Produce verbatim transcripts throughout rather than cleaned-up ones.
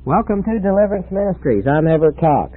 Welcome to Deliverance Ministries. I'm Everett Cox.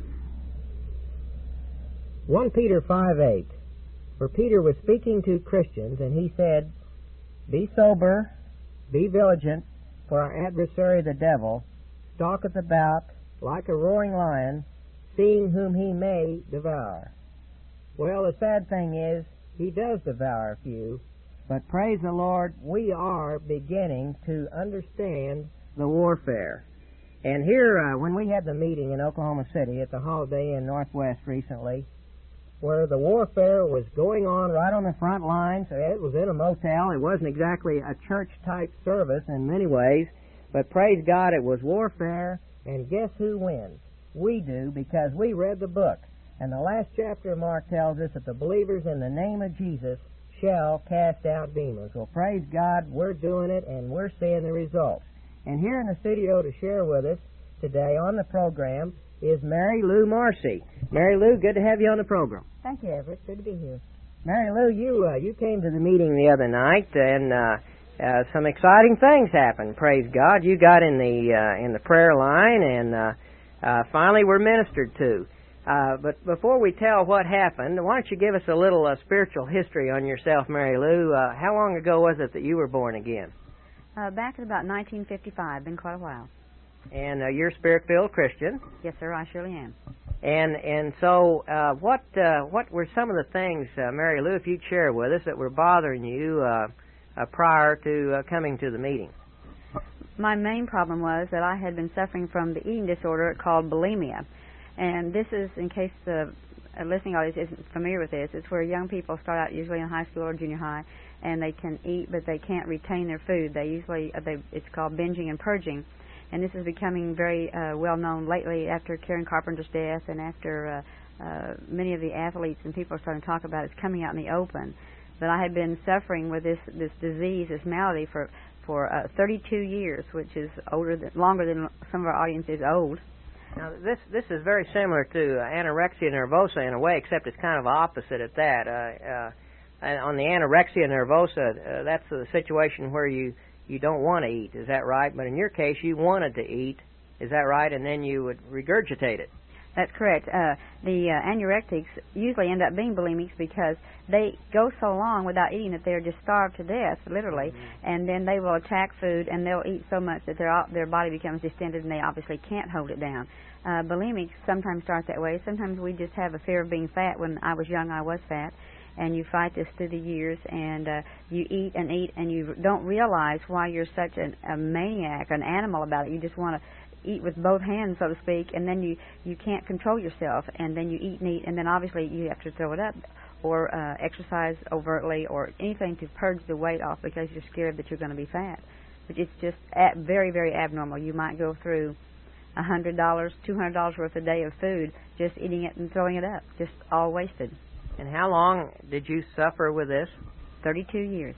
First Peter five eight. For Peter was speaking to Christians, and he said, Be sober, be vigilant, for our adversary the devil stalketh about like a roaring lion, seeing whom he may devour. Well, the sad thing is, he does devour a few, but praise the Lord, we are beginning to understand the warfare. And here, uh, when we had the meeting in Oklahoma City at the Holiday Inn Northwest recently, where the warfare was going on right on the front lines, it was in a motel. It wasn't exactly a church-type service in many ways, but praise God, it was warfare, and guess who wins? We do, because we read the book. And the last chapter of Mark tells us that the believers in the name of Jesus shall cast out demons. Well, praise God, we're doing it, and we're seeing the results. And here in the studio to share with us today on the program is Mary Lou Marcy. Mary Lou, good to have you on the program. Thank you, Everett. Good to be here. Mary Lou, you uh, you came to the meeting the other night, and uh, uh, some exciting things happened. Praise God, you got in the uh, in the prayer line, and uh, uh, finally were ministered to. Uh, but before we tell what happened, why don't you give us a little uh, spiritual history on yourself, Mary Lou? Uh, how long ago was it that you were born again? Uh, back in about nineteen fifty-five, been quite a while. And uh, you're a Spirit-filled Christian. Yes, sir, I surely am. And and so, uh, what uh, what were some of the things, uh, Mary Lou, if you'd share with us, that were bothering you uh, uh, prior to uh, coming to the meeting? My main problem was that I had been suffering from the eating disorder called bulimia. And this is, in case the uh, listening audience isn't familiar with this, it's where young people start out usually in high school or junior high, and they can eat, but they can't retain their food. They usually, uh, they, it's called binging and purging. And this is becoming very uh, well known lately after Karen Carpenter's death and after uh, uh, many of the athletes and people are starting to talk about it. It's coming out in the open. But I had been suffering with this, this disease, this malady for for uh, thirty-two years, which is older than, longer than some of our audience is old. Now, this this is very similar to uh, anorexia nervosa in a way, except it's kind of opposite at that. Uh, uh, and on the anorexia nervosa, uh, that's the situation where you, you don't want to eat. Is that right? But in your case, you wanted to eat. Is that right? And then you would regurgitate it. That's correct. Uh, the uh, anorectics usually end up being bulimics because they go so long without eating that they're just starved to death, literally, mm-hmm. and then they will attack food and they'll eat so much that their their body becomes distended and they obviously can't hold it down. Uh, bulimics sometimes start that way. Sometimes we just have a fear of being fat. When I was young, I was fat, and you fight this through the years, and uh, you eat and eat, and you don't realize why you're such an, a maniac, an animal about it. You just want to eat with both hands, so to speak, and then you, you can't control yourself, and then you eat and eat, and then obviously you have to throw it up or uh, exercise overtly or anything to purge the weight off because you're scared that you're going to be fat. But it's just at very, very abnormal. You might go through one hundred dollars, two hundred dollars worth a day of food just eating it and throwing it up, just all wasted. And how long did you suffer with this? thirty-two years.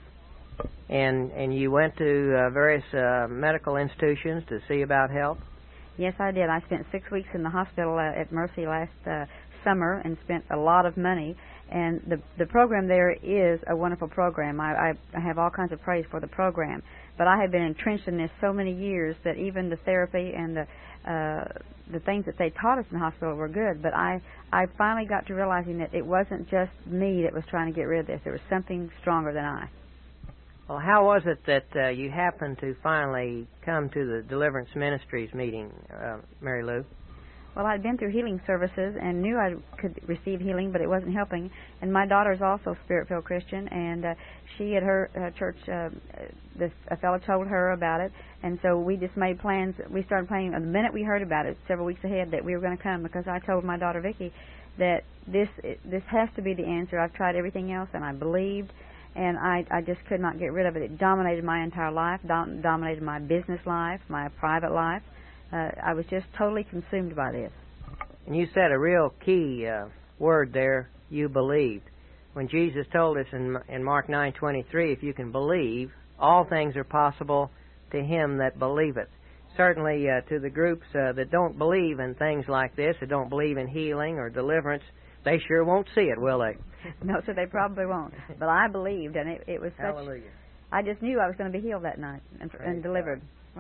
And and you went to uh, various uh, medical institutions to see about help? Yes, I did. I spent six weeks in the hospital uh, at Mercy last uh, summer and spent a lot of money. And the the program there is a wonderful program. I, I, I have all kinds of praise for the program. But I have been entrenched in this so many years that even the therapy and the uh, the things that they taught us in the hospital were good. But I, I finally got to realizing that it wasn't just me that was trying to get rid of this. There was something stronger than I. Well, how was it that uh, you happened to finally come to the Deliverance Ministries meeting, uh, Mary Lou? Well, I'd been through healing services and knew I could receive healing, but it wasn't helping. And my daughter's also a Spirit-filled Christian, and uh, she at her uh, church, uh, this, a fellow told her about it, and so we just made plans. We started planning the minute we heard about it, several weeks ahead, that we were going to come, because I told my daughter Vicki that this this has to be the answer. I've tried everything else, and I believed, and I, I just could not get rid of it. It dominated my entire life, dom- dominated my business life, my private life. Uh, I was just totally consumed by this. And you said a real key uh, word there, you believed. When Jesus told us in, in Mark nine twenty-three, if you can believe, all things are possible to him that believeth. Certainly uh, to the groups uh, that don't believe in things like this, that don't believe in healing or deliverance, they sure won't see it, will they? No, sir, they probably won't. But I believed, and it, it was such... Hallelujah. I just knew I was going to be healed that night and, and delivered. God. Right.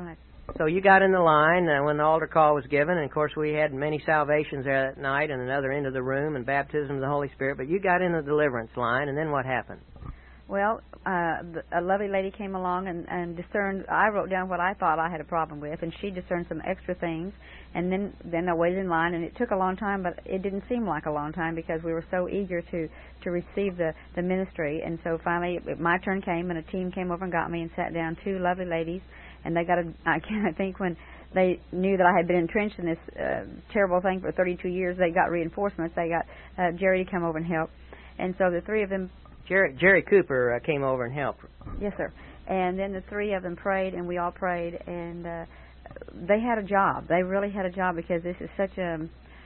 So you got in the line uh, when the altar call was given, and of course we had many salvations there that night and another into the room and baptism of the Holy Spirit, but you got in the deliverance line, and then what happened? Well, uh, a lovely lady came along and, and discerned, I wrote down what I thought I had a problem with, and she discerned some extra things, and then, then I waited in line, and it took a long time, but it didn't seem like a long time because we were so eager to, to receive the, the ministry, and so finally my turn came, and a team came over and got me and sat down, two lovely ladies, and they got a, I can't think when they knew that I had been entrenched in this uh, terrible thing for thirty-two years, they got reinforcements, they got uh, Jerry to come over and help, and so the three of them Jerry, Jerry Cooper uh, came over and helped. Yes, sir. And then the three of them prayed, and we all prayed, and uh, they had a job. They really had a job because this is such a,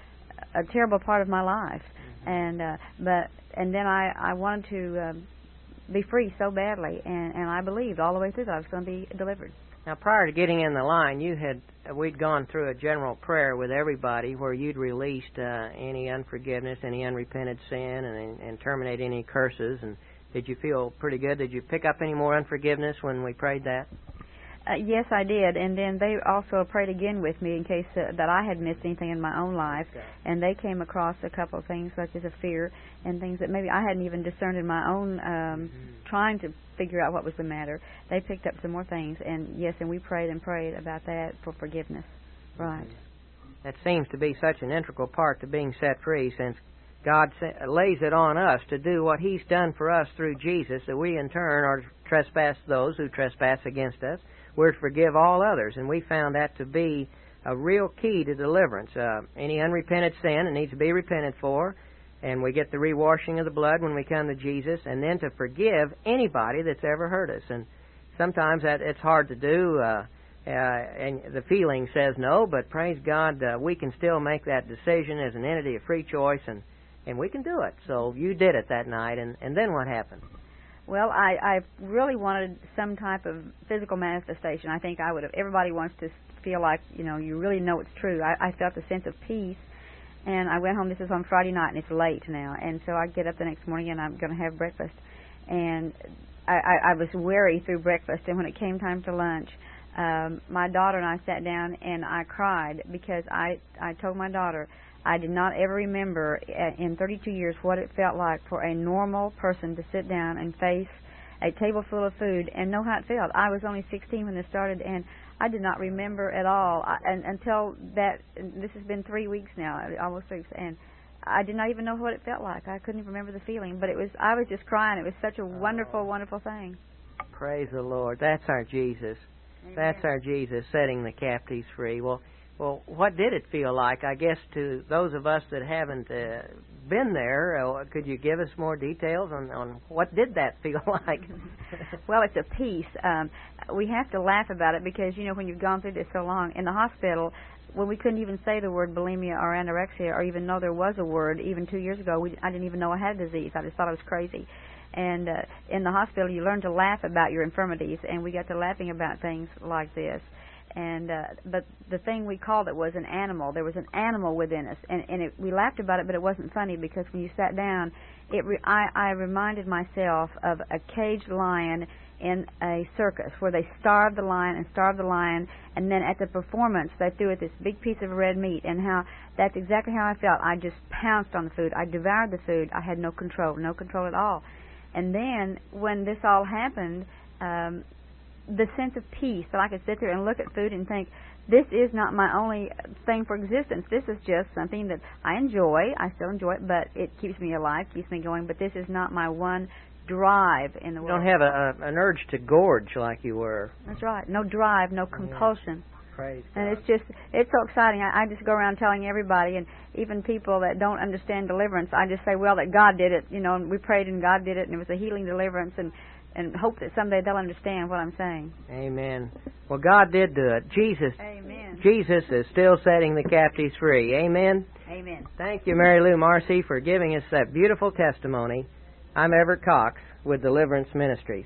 a terrible part of my life. Mm-hmm. And uh, but and then I, I wanted to um, be free so badly, and, and I believed all the way through that I was going to be delivered. Now, prior to getting in the line, you had we'd gone through a general prayer with everybody where you'd released uh, any unforgiveness, any unrepented sin, and, and terminate any curses. And did you feel pretty good? Did you pick up any more unforgiveness when we prayed that? Uh, yes, I did, and then they also prayed again with me in case uh, that I had missed anything in my own life, okay. And they came across a couple of things such as a fear and things that maybe I hadn't even discerned in my own um, mm-hmm. trying to figure out what was the matter. They picked up some more things, and yes, and we prayed and prayed about that for forgiveness. Right. Mm-hmm. That seems to be such an integral part to being set free, since God lays it on us to do what He's done for us through Jesus, that we in turn are to trespass those who trespass against us. We're to forgive all others, and we found that to be a real key to deliverance. Uh, any unrepented sin, it needs to be repented for, and we get the rewashing of the blood when we come to Jesus, and then to forgive anybody that's ever hurt us. And sometimes that it's hard to do, uh, uh, and the feeling says no, but praise God, uh, we can still make that decision as an entity of free choice, and, and we can do it. So you did it that night, and, and then what happened? Well, I, I really wanted some type of physical manifestation. I think I would have. Everybody wants to feel like, you know, you really know it's true. I, I felt a sense of peace, and I went home. This is on Friday night, and it's late now. And so I get up the next morning, and I'm going to have breakfast. And I, I, I was weary through breakfast, and when it came time to lunch, um, my daughter and I sat down, and I cried because I, I told my daughter, I did not ever remember in thirty-two years what it felt like for a normal person to sit down and face a table full of food and know how it felt. I was only sixteen when this started, and I did not remember at all I, and, until that. This has been three weeks now, almost three weeks, and I did not even know what it felt like. I couldn't even remember the feeling, but it was. I was just crying. It was such a wonderful, wonderful thing. Praise the Lord. That's our Jesus. Amen. That's our Jesus, setting the captives free. Well. Well, what did it feel like? I guess to those of us that haven't uh, been there, uh, could you give us more details on, on what did that feel like? Well, it's a peace. Um, we have to laugh about it because, you know, when you've gone through this so long, in the hospital, when we couldn't even say the word bulimia or anorexia or even know there was a word, even two years ago, we, I didn't even know I had a disease. I just thought I was crazy. And uh, in the hospital, you learn to laugh about your infirmities, and we got to laughing about things like this. And uh, but the thing we called it was an animal. There was an animal within us, and, and it, we laughed about it, but it wasn't funny because when you sat down, it re- I, I reminded myself of a caged lion in a circus where they starved the lion and starved the lion, and then at the performance they threw it this big piece of red meat, and how that's exactly how I felt. I just pounced on the food. I devoured the food. I had no control, no control at all. And then when this all happened, um, the sense of peace that I could sit there and look at food and think, this is not my only thing for existence. This is just something that I enjoy. I still enjoy it, but it keeps me alive, keeps me going. But this is not my one drive in the you world. You don't have a, a, an urge to gorge like you were. That's right. No drive, no compulsion. Yeah. Praise and God. it's just, it's so exciting. I, I just go around telling everybody, and even people that don't understand deliverance, I just say, well, that God did it, you know, and we prayed and God did it, and it was a healing deliverance, and and hope that someday they'll understand what I'm saying. Amen. Well, God did do it. Jesus. Amen. Jesus is still setting the captives free. Amen. Amen. Thank you, Mary Lou Marcy, for giving us that beautiful testimony. I'm Everett Cox with Deliverance Ministries.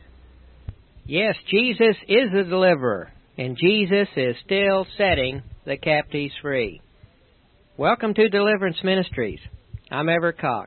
Yes, Jesus is the deliverer, and Jesus is still setting the captives free. Welcome to Deliverance Ministries. I'm Everett Cox.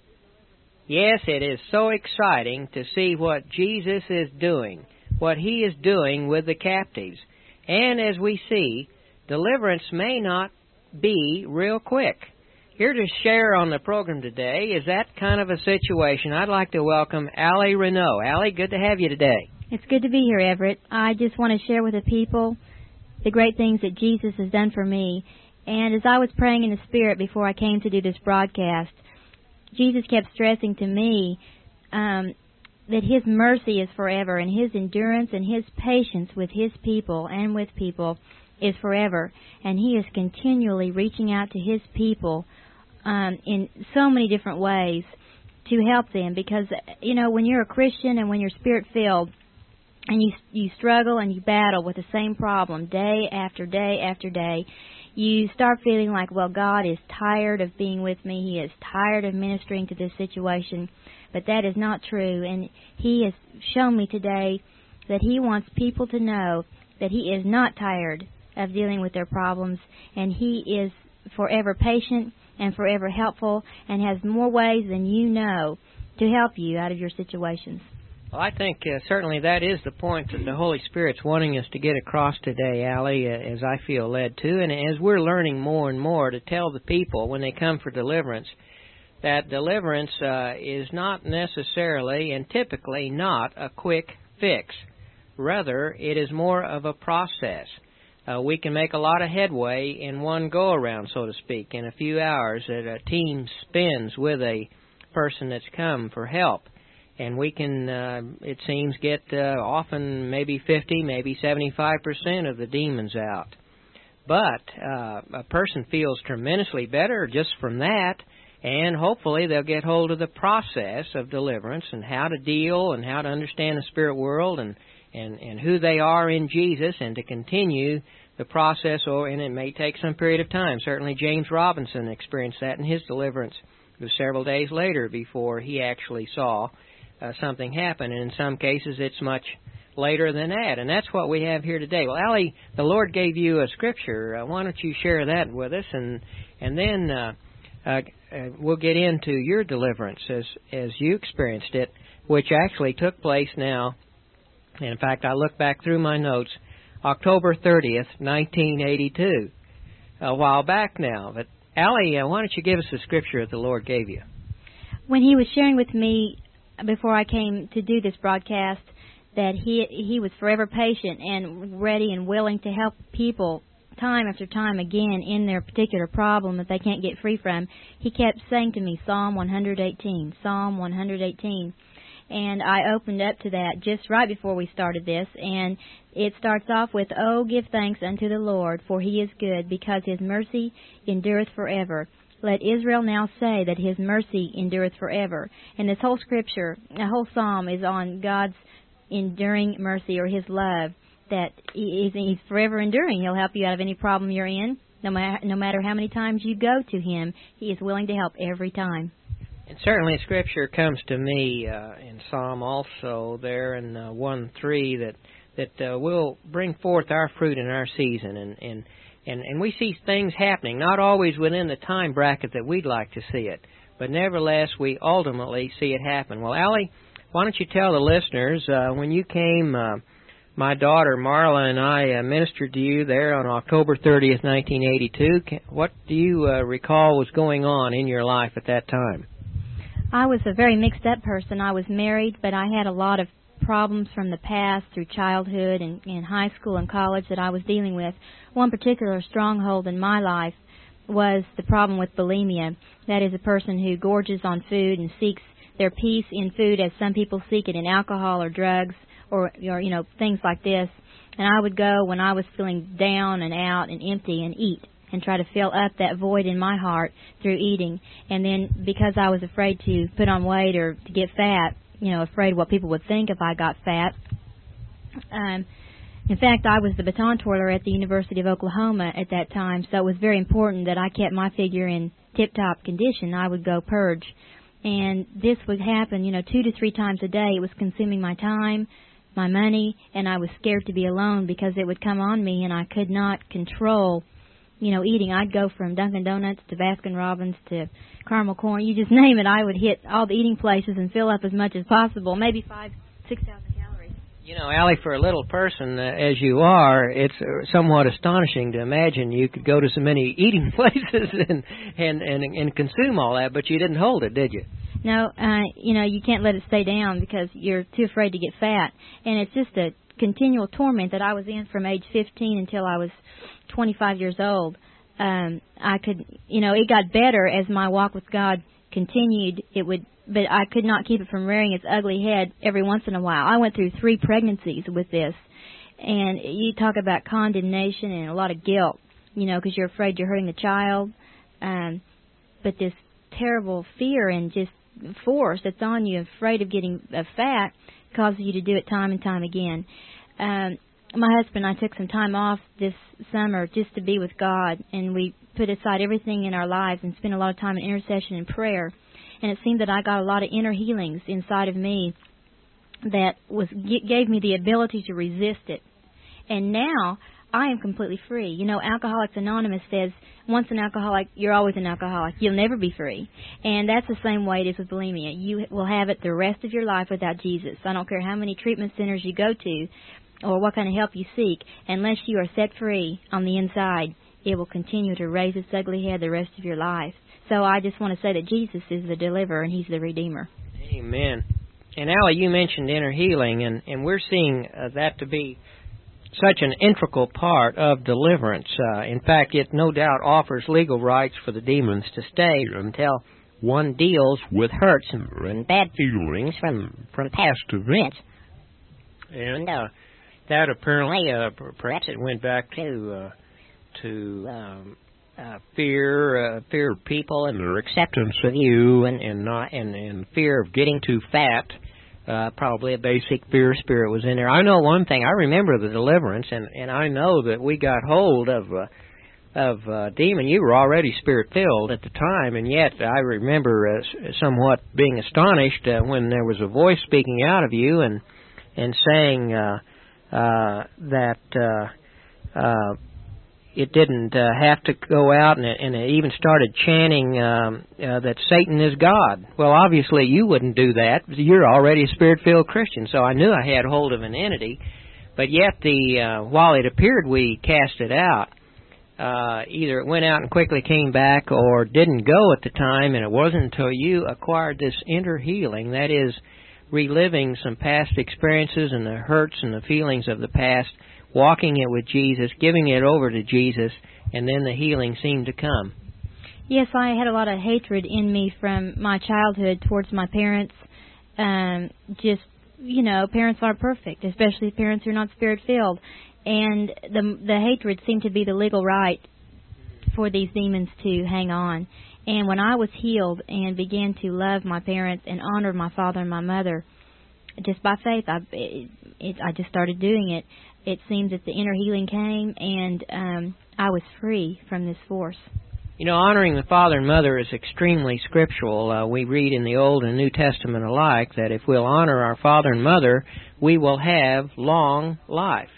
Yes, it is so exciting to see what Jesus is doing, what He is doing with the captives. And as we see, deliverance may not be real quick. Here to share on the program today is that kind of a situation. I'd like to welcome Allie Renault. Allie, good to have you today. It's good to be here, Everett. I just want to share with the people the great things that Jesus has done for me. And as I was praying in the Spirit before I came to do this broadcast, Jesus kept stressing to me um, that His mercy is forever, and His endurance and His patience with His people and with people is forever. And He is continually reaching out to His people um, in so many different ways to help them. Because, you know, when you're a Christian and when you're Spirit-filled, and you you struggle and you battle with the same problem day after day after day, you start feeling like, well, God is tired of being with me. He is tired of ministering to this situation. But that is not true. And He has shown me today that He wants people to know that He is not tired of dealing with their problems. And He is forever patient and forever helpful and has more ways than you know to help you out of your situations. Well, I think uh, certainly that is the point that the Holy Spirit's wanting us to get across today, Allie, uh, as I feel led to, and as we're learning more and more to tell the people when they come for deliverance that deliverance uh, is not necessarily and typically not a quick fix. Rather, it is more of a process. Uh, we can make a lot of headway in one go-around, so to speak, in a few hours that a team spends with a person that's come for help. And we can, uh, it seems, get uh, often maybe fifty, maybe seventy-five percent of the demons out. But uh, a person feels tremendously better just from that, and hopefully they'll get hold of the process of deliverance and how to deal and how to understand the spirit world and, and, and who they are in Jesus, and to continue the process, or and it may take some period of time. Certainly James Robinson experienced that in his deliverance. It was several days later before he actually saw Uh, something happen, and in some cases it's much later than that, and that's what we have here today. Well, Allie, the Lord gave you a scripture. Uh, why don't you share that with us, and and then uh, uh, uh, we'll get into your deliverance as as you experienced it, which actually took place now. In fact, I look back through my notes, October thirtieth, nineteen eighty-two, a while back now. But Allie, uh, why don't you give us the scripture that the Lord gave you? When He was sharing with me before I came to do this broadcast that he he was forever patient and ready and willing to help people time after time again in their particular problem that they can't get free from, he kept saying to me, Psalm one eighteen, Psalm one eighteen. And I opened up to that just right before we started this, and it starts off with, Oh, give thanks unto the Lord, for He is good, because His mercy endureth forever. Let Israel now say that His mercy endureth forever. And this whole scripture, the whole psalm is on God's enduring mercy, or His love, that He's, he's forever enduring. He'll help you out of any problem you're in. No matter, no matter how many times you go to Him, He is willing to help every time. And certainly Scripture comes to me uh, in Psalm also there in uh, one three that, that uh, will bring forth our fruit in our season, and, and And, and we see things happening, not always within the time bracket that we'd like to see it, but nevertheless, we ultimately see it happen. Well, Allie, why don't you tell the listeners, uh, when you came, uh, my daughter Marla and I uh, ministered to you there on October thirtieth, nineteen eighty-two. What do you uh, recall was going on in your life at that time? I was a very mixed-up person. I was married, but I had a lot of problems from the past through childhood and in high school and college that I was dealing with. One particular stronghold in my life was the problem with bulimia. That is a person who gorges on food and seeks their peace in food as some people seek it in alcohol or drugs or, or you know, things like this. And I would go when I was feeling down and out and empty and eat and try to fill up that void in my heart through eating. And then because I was afraid to put on weight or to get fat, you know, afraid what people would think if I got fat. Um, in fact, I was the baton twirler at the University of Oklahoma at that time, so it was very important that I kept my figure in tip-top condition. I would go purge. And this would happen, you know, two to three times a day. It was consuming my time, my money, and I was scared to be alone because it would come on me and I could not control, you know, eating. I'd go from Dunkin' Donuts to Baskin Robbins to caramel corn. You just name it. I would hit all the eating places and fill up as much as possible, maybe five, six thousand calories. You know, Allie, for a little person uh, as you are, it's uh, somewhat astonishing to imagine you could go to so many eating places and, and, and, and consume all that, but you didn't hold it, did you? No, uh, you know, you can't let it stay down because you're too afraid to get fat. And it's just a continual torment that I was in from age fifteen until I was twenty-five years old. Um, I could, you know, it got better as my walk with God continued. It would, but I could not keep it from rearing its ugly head every once in a while. I went through three pregnancies with this. And you talk about condemnation and a lot of guilt, you know, because you're afraid you're hurting the child. Um, but this terrible fear and just force that's on you, afraid of getting uh, fat, causes you to do it time and time again. Um, my husband and I took some time off this summer just to be with God, and we put aside everything in our lives and spent a lot of time in intercession and prayer. And it seemed that I got a lot of inner healings inside of me that was gave me the ability to resist it. And now I am completely free. You know, Alcoholics Anonymous says, once an alcoholic, you're always an alcoholic. You'll never be free. And that's the same way it is with bulimia. You will have it the rest of your life without Jesus. I don't care how many treatment centers you go to or what kind of help you seek. Unless you are set free on the inside, it will continue to raise its ugly head the rest of your life. So I just want to say that Jesus is the deliverer and He's the Redeemer. Amen. And Allie, you mentioned inner healing, and, and we're seeing uh, that to be such an integral part of deliverance. Uh, in fact, it no doubt offers legal rights for the demons to stay until one deals with hurts and bad feelings from, from past events. And uh, that apparently, uh, perhaps it went back to uh, to um, uh, fear, uh, fear of people and their acceptance of you, and and not and, and fear of getting too fat. Uh, probably a basic fear spirit was in there. I know one thing. I remember the deliverance, and, and I know that we got hold of uh, of uh, demon. You were already spirit-filled at the time, and yet I remember uh, somewhat being astonished uh, when there was a voice speaking out of you and and saying uh, uh, that uh, uh, it didn't uh, have to go out, and it, and it even started chanting um, uh, that Satan is God. Well, obviously you wouldn't do that. You're already a Spirit-filled Christian, so I knew I had hold of an entity. But yet, the uh, while it appeared we cast it out, uh, either it went out and quickly came back or didn't go at the time, and it wasn't until you acquired this inner healing, that is, reliving some past experiences and the hurts and the feelings of the past, walking it with Jesus, giving it over to Jesus, and then the healing seemed to come. Yes, I had a lot of hatred in me from my childhood towards my parents. Um, just, you know, parents aren't perfect, especially parents who are not Spirit-filled. And the the hatred seemed to be the legal right for these demons to hang on. And when I was healed and began to love my parents and honor my father and my mother, just by faith, I, it, it, I just started doing it. It seemed that the inner healing came, and um, I was free from this force. You know, honoring the father and mother is extremely scriptural. Uh, we read in the Old and New Testament alike that if we'll honor our father and mother, we will have long life.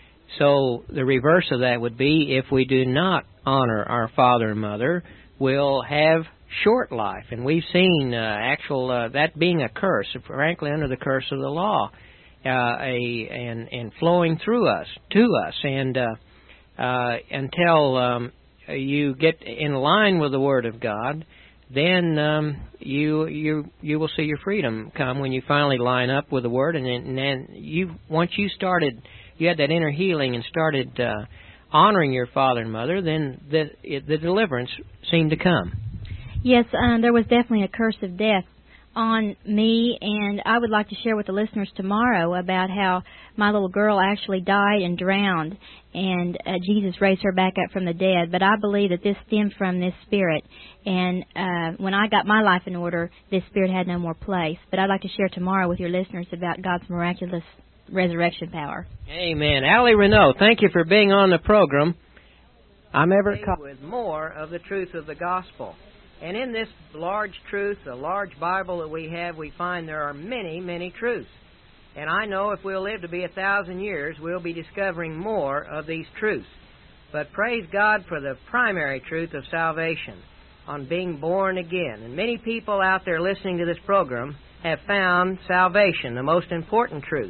So the reverse of that would be if we do not honor our father and mother, we'll have short life. And we've seen uh, actual uh, that being a curse, frankly, under the curse of the law. Uh, a and and flowing through us to us, and uh, uh, until um, you get in line with the Word of God, then um, you you you will see your freedom come when you finally line up with the Word, and then, and then you once you started, you had that inner healing and started uh, honoring your father and mother, then the it, the deliverance seemed to come. Yes, um, there was definitely a curse of death on me, and I would like to share with the listeners tomorrow about how my little girl actually died and drowned, and uh, Jesus raised her back up from the dead. But I believe that this stemmed from this spirit, and uh, when I got my life in order, this spirit had no more place. But I'd like to share tomorrow with your listeners about God's miraculous resurrection power. Amen. Allie Renault, thank you for being on the program. I'm ever caught with more of the truth of the gospel. And in this large truth, the large Bible that we have, we find there are many, many truths. And I know if we'll live to be a thousand years, we'll be discovering more of these truths. But praise God for the primary truth of salvation, on being born again. And many people out there listening to this program have found salvation, the most important truth.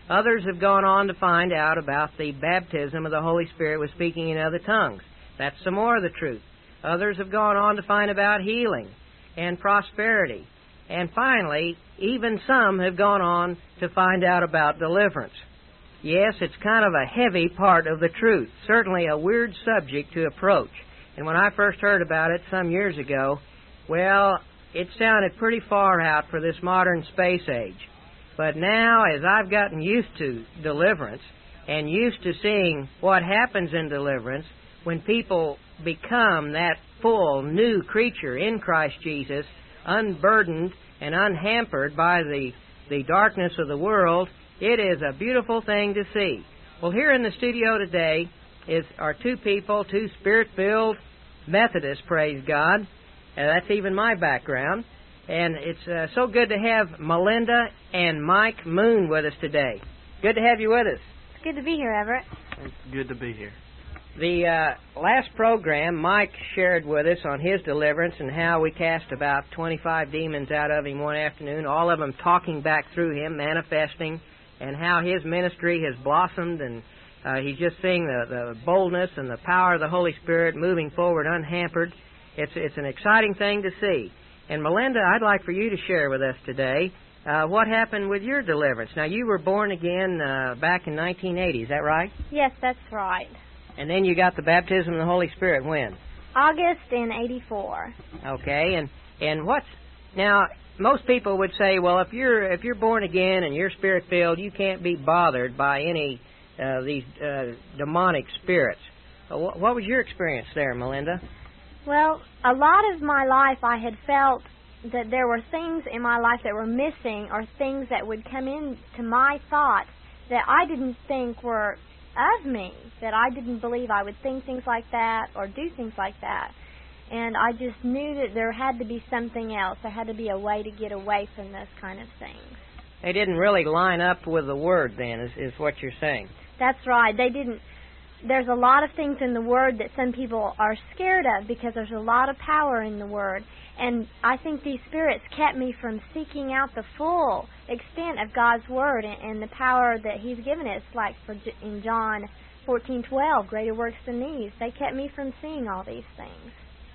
Others have gone on to find out about the baptism of the Holy Spirit with speaking in other tongues. That's some more of the truth. Others have gone on to find about healing and prosperity. And finally, even some have gone on to find out about deliverance. Yes, it's kind of a heavy part of the truth, certainly a weird subject to approach. And when I first heard about it some years ago, well, it sounded pretty far out for this modern space age. But now, as I've gotten used to deliverance and used to seeing what happens in deliverance when people become that full new creature in Christ Jesus, unburdened and unhampered by the, the darkness of the world, it is a beautiful thing to see. Well, here in the studio today is are two people, two Spirit-filled Methodists, praise God. And that's even my background. And it's uh, so good to have Melinda and Mike Moon with us today. Good to have you with us. It's good to be here, Everett. It's good to be here. The uh, last program, Mike shared with us on his deliverance and how we cast about twenty-five demons out of him one afternoon, all of them talking back through him, manifesting, and how his ministry has blossomed, and uh, he's just seeing the, the boldness and the power of the Holy Spirit moving forward unhampered. It's, it's an exciting thing to see. And Melinda, I'd like for you to share with us today uh, what happened with your deliverance. Now, you were born again uh, back in nineteen eighty, is that right? Yes, that's right. And then you got the baptism of the Holy Spirit when? August in eighty-four. Okay, and and what's now? Most people would say, well, if you're if you're born again and you're Spirit filled, you can't be bothered by any uh, these uh, demonic spirits. Uh, wh- what was your experience there, Melinda? Well, a lot of my life I had felt that there were things in my life that were missing, or things that would come into my thoughts that I didn't think were of me, that I didn't believe I would think things like that or do things like that. And I just knew that there had to be something else. There had to be a way to get away from those kind of things. They didn't really line up with the Word then, is, is what you're saying. That's right. They didn't. There's a lot of things in the Word that some people are scared of because there's a lot of power in the Word. And I think these spirits kept me from seeking out the full extent of God's Word and, and the power that He's given us, like for, in John fourteen twelve, greater works than these. They kept me from seeing all these things.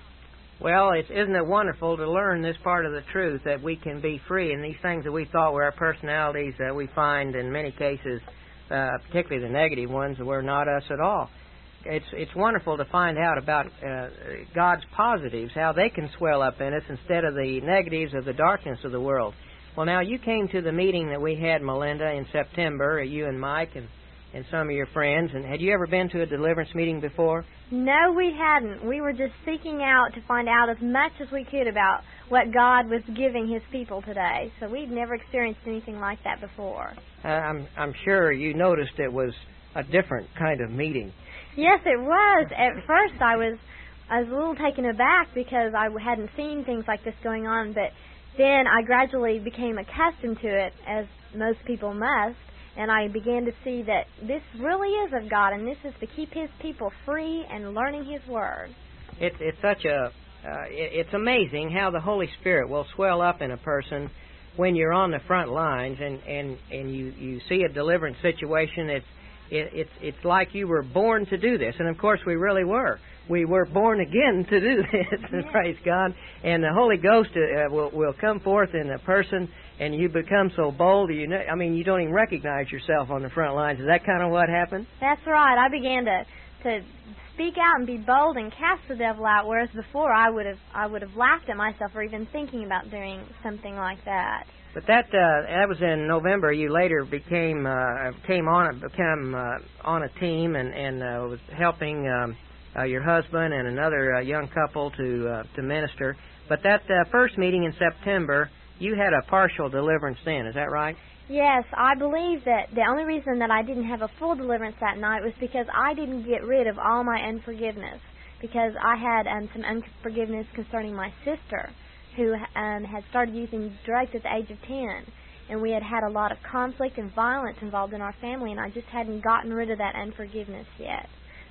Well, it's, isn't it wonderful to learn this part of the truth, that we can be free, and these things that we thought were our personalities that we find in many cases, uh, particularly the negative ones, were not us at all. It's it's wonderful to find out about uh, God's positives, how they can swell up in us instead of the negatives of the darkness of the world. Well, now, you came to the meeting that we had, Melinda, in September, you and Mike and, and some of your friends. And had you ever been to a deliverance meeting before? No, we hadn't. We were just seeking out to find out as much as we could about what God was giving His people today. So we'd never experienced anything like that before. Uh, I'm I'm sure you noticed it was a different kind of meeting. Yes, it was. At first, I was I was a little taken aback because I hadn't seen things like this going on, but then I gradually became accustomed to it, as most people must, and I began to see that this really is of God, and this is to keep His people free and learning His Word. It's it's such a uh, it, it's amazing how the Holy Spirit will swell up in a person when you're on the front lines and and and you you see a deliverance situation. It's It, it's it's like you were born to do this, and of course we really were. We were born again to do this, and praise God. And the Holy Ghost uh, will will come forth in a person, and you become so bold. You know, I mean, you don't even recognize yourself on the front lines. Is that kind of what happened? That's right. I began to to speak out and be bold and cast the devil out, whereas before I would have I would have laughed at myself for even thinking about doing something like that. But that uh, that was in November. You later became uh, came on became uh, on a team and and uh, was helping um, uh, your husband and another uh, young couple to uh, to minister. But that uh, first meeting in September, you had a partial deliverance then. Is that right? Yes, I believe that the only reason that I didn't have a full deliverance that night was because I didn't get rid of all my unforgiveness, because I had um, some unforgiveness concerning my sister, who um, had started using drugs at the age of ten. And we had had a lot of conflict and violence involved in our family, and I just hadn't gotten rid of that unforgiveness yet.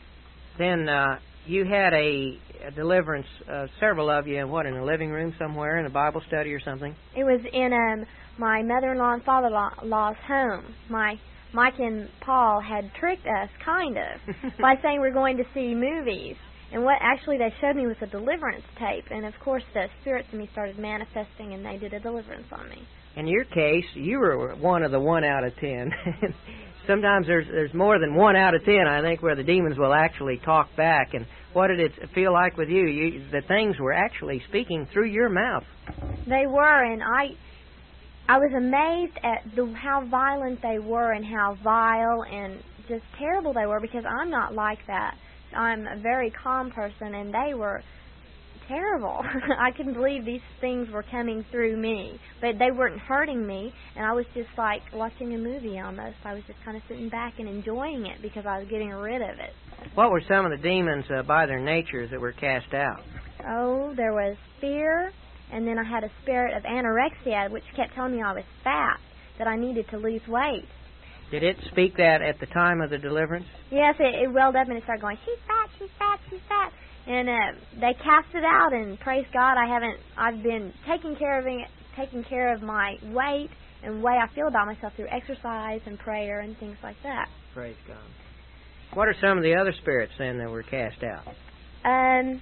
Then uh, you had a, a deliverance, uh, several of you, what, in a living room somewhere, in a Bible study or something? It was in um, my mother-in-law and father-in-law's home. My Mike and Paul had tricked us, kind of, by saying we're going to see movies. And what actually they showed me was a deliverance tape. And, of course, the spirits in me started manifesting, and they did a deliverance on me. In your case, you were one of the one out of ten. Sometimes there's there's more than one out of ten, I think, where the demons will actually talk back. And what did it feel like with you? you the things were actually speaking through your mouth. They were, and I... I was amazed at the, how violent they were and how vile and just terrible they were, because I'm not like that. I'm a very calm person, and they were terrible. I couldn't believe these things were coming through me, but they weren't hurting me, and I was just like watching a movie almost. I was just kind of sitting back and enjoying it because I was getting rid of it. What were some of the demons uh, by their natures that were cast out? Oh, there was fear. And then I had a spirit of anorexia, which kept telling me I was fat, that I needed to lose weight. Did it speak that at the time of the deliverance? Yes, it, it welled up and it started going, she's fat, she's fat, she's fat. And uh, they cast it out, and praise God, I haven't. I've been taking care of it, taking care of my weight and way I feel about myself through exercise and prayer and things like that. Praise God. What are some of the other spirits then that were cast out? Um.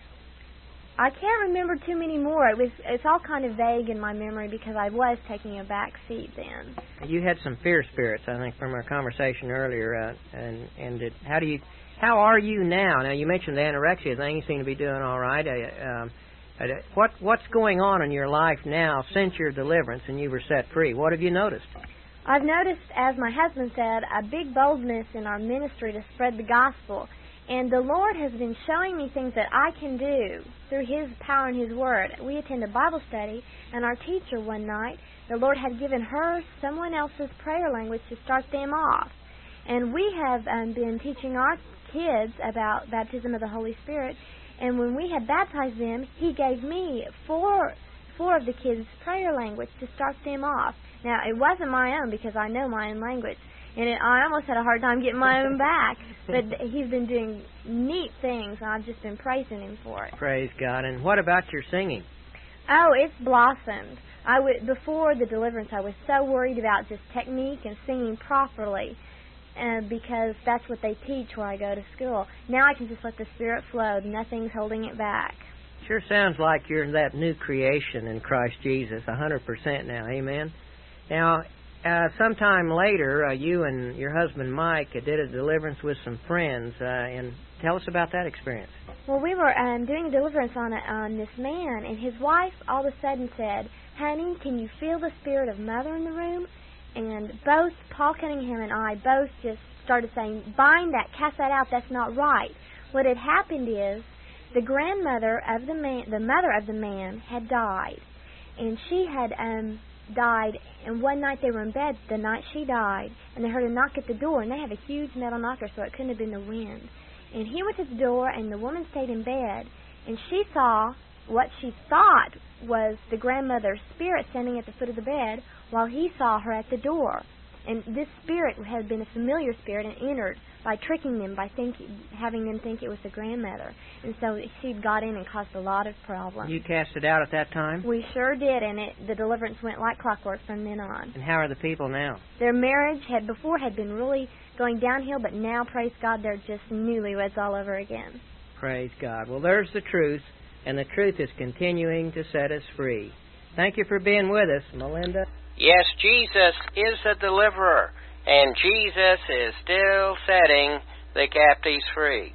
I can't remember too many more. It was it's all kind of vague in my memory because I was taking a back seat then. You had some fear spirits, I think, from our conversation earlier. Uh, and and it, how do you how are you now? Now you mentioned the anorexia thing. You seem to be doing all right. Uh, um, uh, what what's going on in your life now since your deliverance and you were set free? What have you noticed? I've noticed, as my husband said, a big boldness in our ministry to spread the gospel. And the Lord has been showing me things that I can do through His power and His Word. We attended Bible study, and our teacher one night, the Lord had given her someone else's prayer language to start them off. And we have um, been teaching our kids about baptism of the Holy Spirit. And when we had baptized them, He gave me four four of the kids' prayer language to start them off. Now, it wasn't my own because I know my own language. And it, I almost had a hard time getting my own back. But He's been doing neat things, and I've just been praising Him for it. Praise God. And what about your singing? Oh, it's blossomed. I w- before the deliverance, I was so worried about just technique and singing properly, uh, because that's what they teach where I go to school. Now I can just let the Spirit flow. Nothing's holding it back. Sure sounds like you're that new creation in Christ Jesus, one hundred percent now. Amen? Now, Uh, sometime later, uh, you and your husband Mike uh, did a deliverance with some friends, uh, and tell us about that experience. Well, we were um, doing deliverance on a, on this man, and his wife all of a sudden said, "Honey, can you feel the spirit of mother in the room?" And both Paul Cunningham and I both just started saying, "Bind that, cast that out. That's not right." What had happened is the grandmother of the man, the mother of the man, had died, and she had um. died, and one night they were in bed the night she died, and they heard a knock at the door, and they have a huge metal knocker, so it couldn't have been the wind. And he went to the door, and the woman stayed in bed, and she saw what she thought was the grandmother's spirit standing at the foot of the bed, while he saw her at the door. And this spirit had been a familiar spirit and entered by tricking them, by thinking, having them think it was the grandmother. And so she got in and caused a lot of problems. You cast it out at that time? We sure did, and it, the deliverance went like clockwork from then on. And how are the people now? Their marriage had before had been really going downhill, but now, praise God, they're just newlyweds all over again. Praise God. Well, there's the truth, and the truth is continuing to set us free. Thank you for being with us, Melinda. Yes, Jesus is a deliverer, and Jesus is still setting the captives free.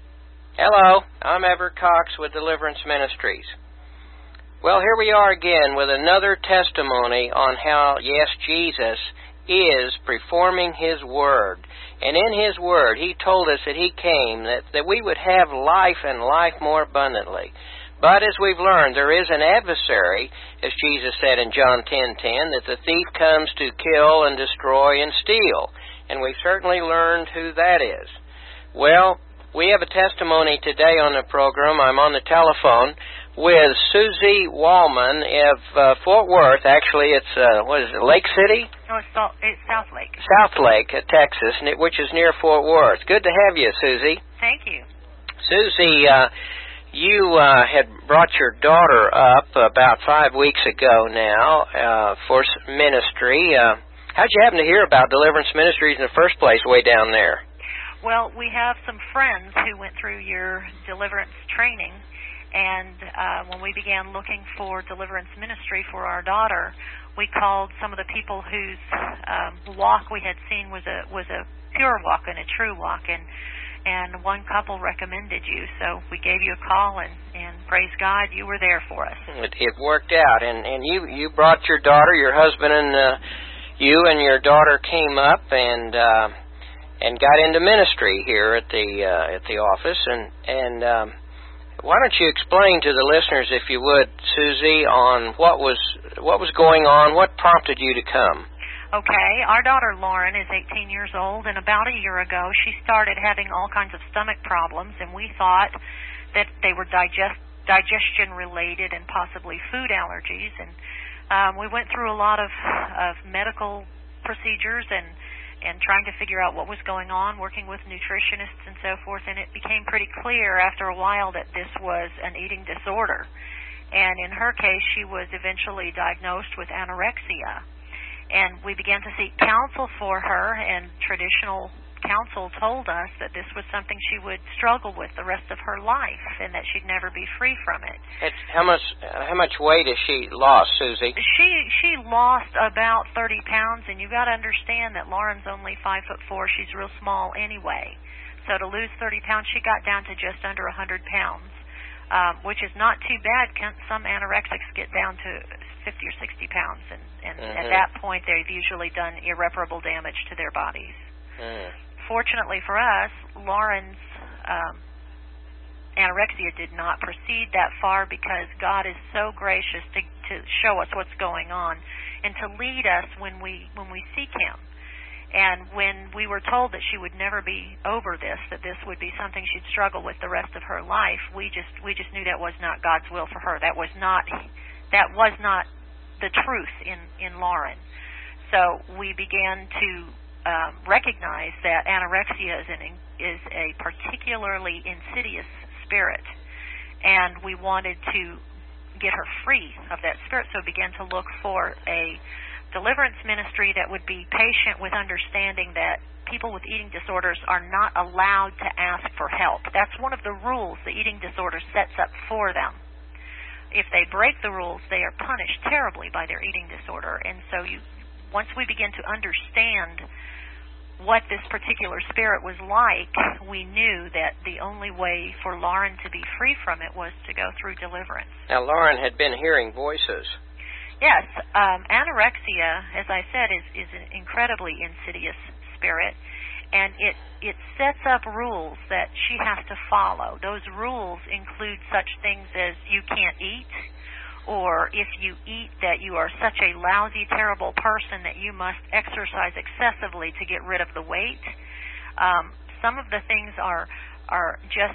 Hello, I'm Everett Cox with Deliverance Ministries. Well, here we are again with another testimony on how, yes, Jesus is performing His Word. And in His Word, He told us that He came, that, that we would have life and life more abundantly. But as we've learned, there is an adversary, as Jesus said in John ten ten, that the thief comes to kill and destroy and steal. And we've certainly learned who that is. Well, we have a testimony today on the program. I'm on the telephone with Susie Wallman of uh, Fort Worth. Actually, it's, uh, what is it, Lake City? No, it's, it's South Lake. South Lake, uh, Texas, which is near Fort Worth. Good to have you, Susie. Thank you. Susie, uh, you uh, had brought your daughter up about five weeks ago now uh, for ministry. Uh, How'd you happen to hear about Deliverance Ministries in the first place way down there? Well, we have some friends who went through your deliverance training, and uh, when we began looking for deliverance ministry for our daughter, we called some of the people whose um, walk we had seen was a was a pure walk and a true walk, and and one couple recommended you, so we gave you a call, and, and praise God, you were there for us. It, it worked out, and, and you, you brought your daughter, your husband, and uh, you and your daughter came up and uh, and got into ministry here at the uh, at the office, and and um, why don't you explain to the listeners, if you would, Susie, on what was what was going on, what prompted you to come? Okay, our daughter Lauren is eighteen years old, and about a year ago she started having all kinds of stomach problems, and we thought that they were digest digestion related and possibly food allergies, and um, we went through a lot of, of medical procedures and and trying to figure out what was going on, working with nutritionists and so forth, and it became pretty clear after a while that this was an eating disorder. And in her case, she was eventually diagnosed with anorexia. And we began to seek counsel for her, and traditional counsel told us that this was something she would struggle with the rest of her life and that she'd never be free from it. It's, how much how much weight has she lost, Susie? She she lost about thirty pounds, and you got to understand that Lauren's only five foot four. She's real small anyway. So to lose thirty pounds, she got down to just under one hundred pounds, um, which is not too bad. Some anorexics get down to fifty or sixty pounds, and, and mm-hmm. at that point they've usually done irreparable damage to their bodies. Mm. Fortunately for us, Lauren's um, anorexia did not proceed that far because God is so gracious to, to show us what's going on and to lead us when we when we seek Him. And when we were told that she would never be over this, that this would be something she'd struggle with the rest of her life, we just we just knew that was not God's will for her. That was not that was not the truth in, in Lauren. So we began to Um, recognize that anorexia is, an, is a particularly insidious spirit, and we wanted to get her free of that spirit, so we began to look for a deliverance ministry that would be patient with understanding that people with eating disorders are not allowed to ask for help. That's one of the rules the eating disorder sets up for them. If they break the rules, they are punished terribly by their eating disorder, and so you, once we begin to understand what this particular spirit was like, we knew that the only way for Lauren to be free from it was to go through deliverance. Now, Lauren had been hearing voices. Yes, um, anorexia, as I said, is, is an incredibly insidious spirit, and it, it sets up rules that she has to follow. Those rules include such things as you can't eat, or if you eat that you are such a lousy, terrible person that you must exercise excessively to get rid of the weight. Um, some of the things are are just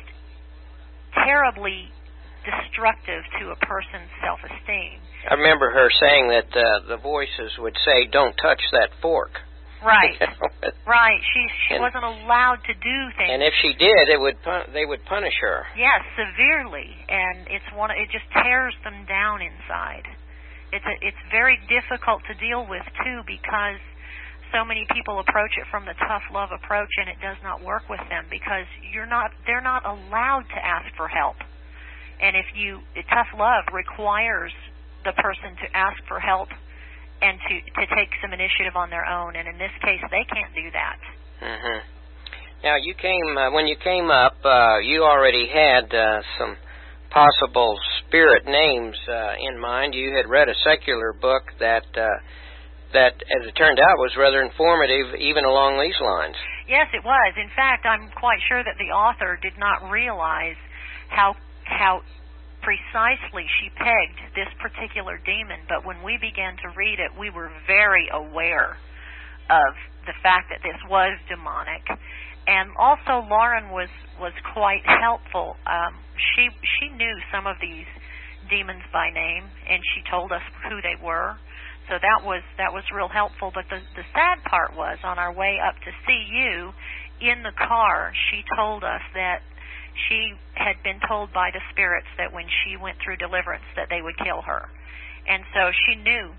terribly destructive to a person's self-esteem. I remember her saying that uh, the voices would say, "Don't touch that fork." Right, right. She she and, wasn't allowed to do things. And if she did, it would pun- they would punish her. Yes, severely, and it's one. It just tears them down inside. It's a, it's very difficult to deal with too, because so many people approach it from the tough love approach, and it does not work with them because you're not. They're not allowed to ask for help, and if you tough love requires the person to ask for help and to, to take some initiative on their own, and in this case, they can't do that. Mm-hmm. Now, you came uh, when you came up, uh, you already had uh, some possible spirit names uh, in mind. You had read a secular book that, uh, that, as it turned out, was rather informative, even along these lines. Yes, it was. In fact, I'm quite sure that the author did not realize how how. precisely she pegged this particular demon, but when we began to read it, we were very aware of the fact that this was demonic. And also Lauren was, was quite helpful. Um, she she knew some of these demons by name, and she told us who they were. So that was that was real helpful. But the, the sad part was, on our way up to see you, in the car, she told us that she had been told by the spirits that when she went through deliverance that they would kill her. And so she knew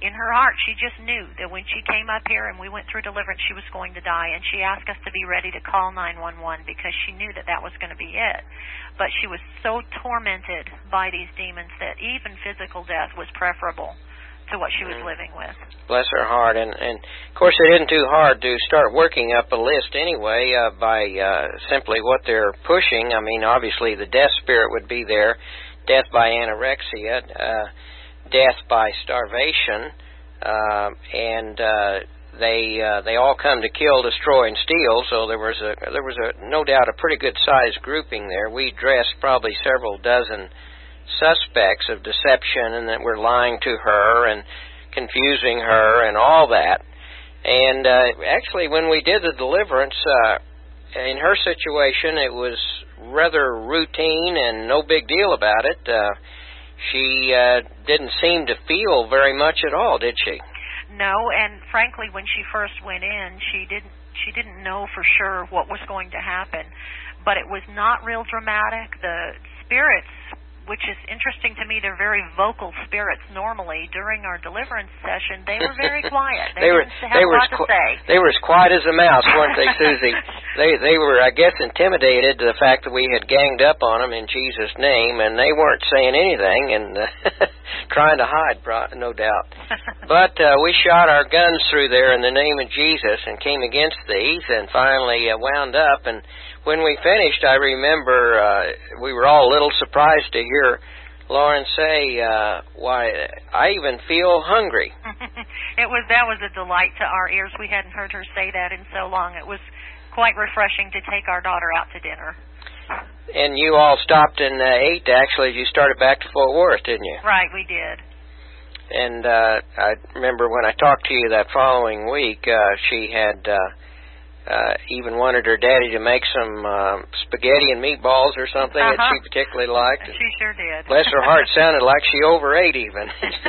in her heart, she just knew that when she came up here and we went through deliverance, she was going to die. And she asked us to be ready to call nine one one because she knew that that was going to be it. But she was so tormented by these demons that even physical death was preferable to what she was mm. living with. Bless her heart. And, and, of course, it isn't too hard to start working up a list anyway uh, by uh, simply what they're pushing. I mean, obviously, the death spirit would be there, death by anorexia, uh, death by starvation, uh, and uh, they uh, they all come to kill, destroy, and steal. So there was a there was a no doubt a pretty good sized grouping there. We addressed probably several dozen suspects of deception, and that we're lying to her and confusing her and all that. And uh, actually, when we did the deliverance, uh, in her situation, it was rather routine and no big deal about it. Uh, she uh, didn't seem to feel very much at all, did she? No, and frankly, when she first went in, she didn't she didn't know for sure what was going to happen. But it was not real dramatic. The spirits, which is interesting to me, they're very vocal spirits normally. During our deliverance session, they were very quiet. They, they were, didn't have they a were lot to qu- say. They were as quiet as a mouse, weren't they, Susie? They they were, I guess, intimidated to the fact that we had ganged up on them in Jesus' name, and they weren't saying anything and uh, trying to hide, no doubt. But uh, we shot our guns through there in the name of Jesus and came against these and finally uh, wound up. And when we finished, I remember uh, we were all a little surprised to hear Lauren say, uh, why, I even feel hungry. It was that was a delight to our ears. We hadn't heard her say that in so long. It was quite refreshing to take our daughter out to dinner. And you all stopped and uh, ate, actually, as you started back to Fort Worth, didn't you? Right, we did. And uh, I remember when I talked to you that following week, uh, she had... Uh, Uh, even wanted her daddy to make some uh, spaghetti and meatballs or something uh-huh. that she particularly liked. She sure did. Bless her heart, sounded like she overate even.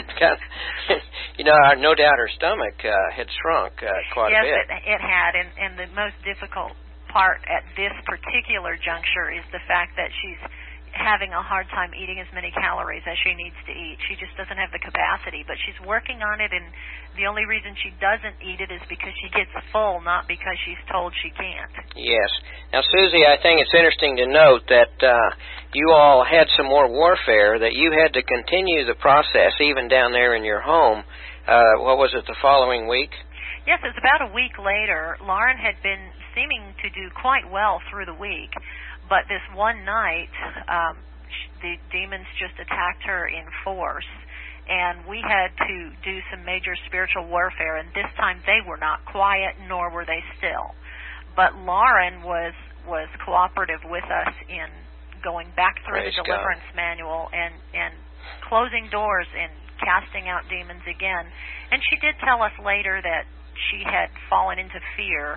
You know, no doubt her stomach uh, had shrunk uh, quite yes, a bit. Yes, it, it had, and, and the most difficult part at this particular juncture is the fact that she's having a hard time eating as many calories as she needs to eat. She just doesn't have the capacity, but she's working on it, and the only reason she doesn't eat it is because she gets full, not because she's told she can't. Yes. Now, Susie, I think it's interesting to note that uh, you all had some more warfare, that you had to continue the process even down there in your home. Uh, what was it, the following week? Yes, it was about a week later. Lauren had been seeming to do quite well through the week, but this one night, um, the demons just attacked her in force, and we had to do some major spiritual warfare, and this time they were not quiet, nor were they still. But Lauren was was cooperative with us in going back through Praise the deliverance God. manual and, and closing doors and casting out demons again. And she did tell us later that she had fallen into fear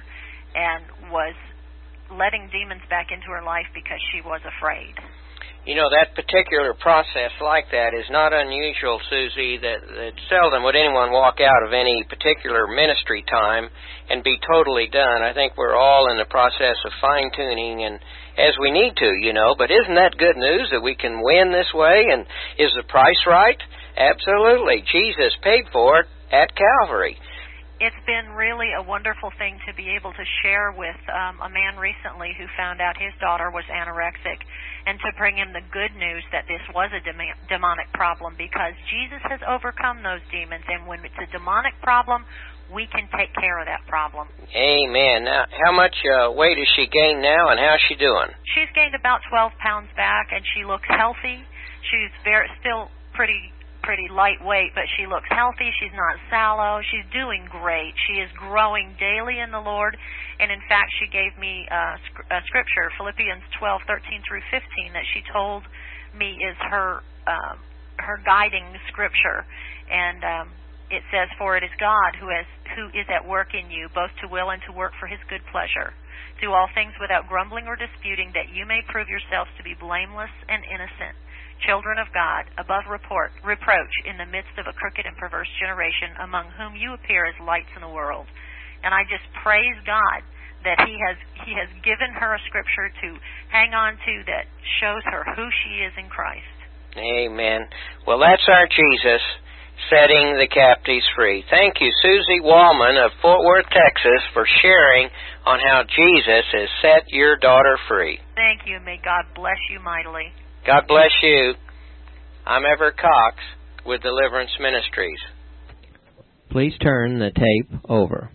and was letting demons back into her life because she was afraid. You know, that particular process like that is not unusual, Susie, that, that seldom would anyone walk out of any particular ministry time and be totally done. I think we're all in the process of fine-tuning, and as we need to, you know, but isn't that good news that we can win this way? And is the price right? Absolutely. Jesus paid for it at Calvary. It's been really a wonderful thing to be able to share with um, a man recently who found out his daughter was anorexic, and to bring him the good news that this was a dem- demonic problem, because Jesus has overcome those demons, and when it's a demonic problem, we can take care of that problem. Amen. Now, how much uh, weight has she gained now, and how's she doing? She's gained about twelve pounds back, and she looks healthy. She's very still pretty pretty lightweight, but she looks healthy. She's not sallow. She's doing great. She is growing daily in the Lord, and in fact, she gave me uh, a scripture, Philippians twelve thirteen through fifteen, that she told me is her um, her guiding scripture, and um, it says, "For it is God who has who is at work in you, both to will and to work for His good pleasure. Do all things without grumbling or disputing, that you may prove yourselves to be blameless and innocent, children of God, above report, reproach, in the midst of a crooked and perverse generation, among whom you appear as lights in the world." And I just praise God that He has He has given her a scripture to hang on to that shows her who she is in Christ. Amen. Well, that's our Jesus, setting the captives free. Thank you, Susie Wallman of Fort Worth, Texas, for sharing on how Jesus has set your daughter free. Thank you. May God bless you mightily. God bless you. I'm Everett Cox with Deliverance Ministries. Please turn the tape over.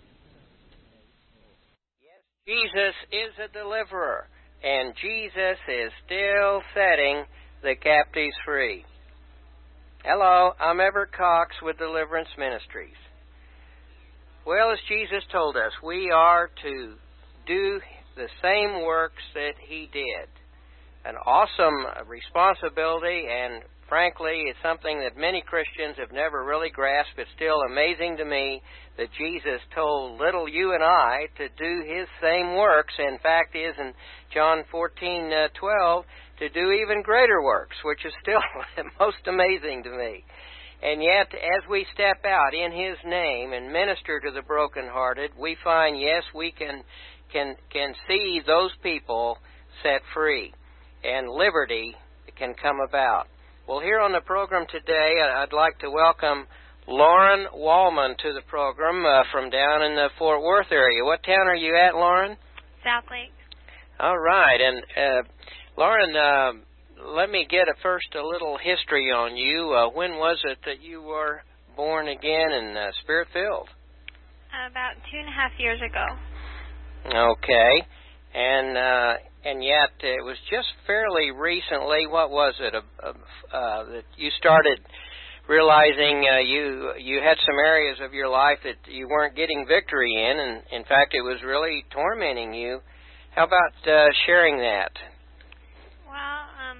Yes, Jesus is a deliverer, and Jesus is still setting the captives free. Hello, I'm Everett Cox with Deliverance Ministries. Well, as Jesus told us, we are to do the same works that He did. An awesome responsibility, and frankly, it's something that many Christians have never really grasped. It's still amazing to me that Jesus told little you and I to do His same works. In fact, is in John fourteen twelve, to do even greater works, which is still most amazing to me. And yet, as we step out in His name and minister to the brokenhearted, we find, yes, we can can can see those people set free, and liberty can come about. Well, here on the program today, I'd like to welcome Lauren Wallman to the program uh, from down in the Fort Worth area. What town are you at, Lauren? South Lake. All right, and uh, Lauren, uh, let me get a first a little history on you. Uh, when was it that you were born again and uh, Spirit-filled? About two and a half years ago. Okay, and uh, and yet it was just fairly recently. What was it? Uh, uh, that you started realizing uh, you you had some areas of your life that you weren't getting victory in, and in fact, it was really tormenting you. How about uh, sharing that? Well, um,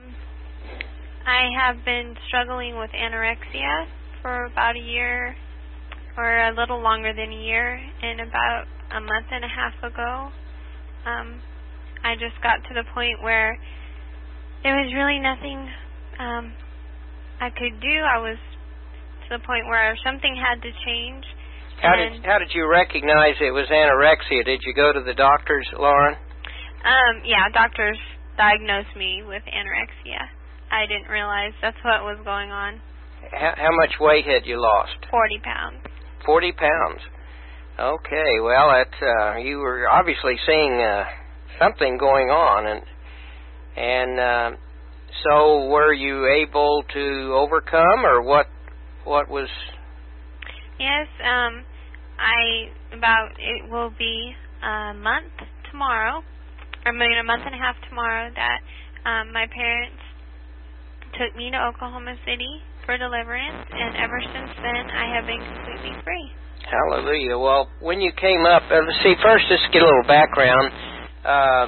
I have been struggling with anorexia for about a year, or a little longer than a year, and about a month and a half ago, um, I just got to the point where there was really nothing um, I could do. I was to the point where something had to change. How did how did you recognize it was anorexia? Did you go to the doctors, Lauren? Um, yeah, doctors diagnosed me with anorexia. I didn't realize that's what was going on. How, how much weight had you lost? Forty pounds. Forty pounds. Okay, well, that uh, you were obviously seeing uh, something going on, and and uh, so were you able to overcome, or what? What was? Yes, um, I about it will be a month tomorrow, or maybe a month and a half tomorrow that um, my parents took me to Oklahoma City for deliverance, and ever since then I have been completely free. Hallelujah. Well, when you came up, uh, let's see. First, just get a little background. Uh,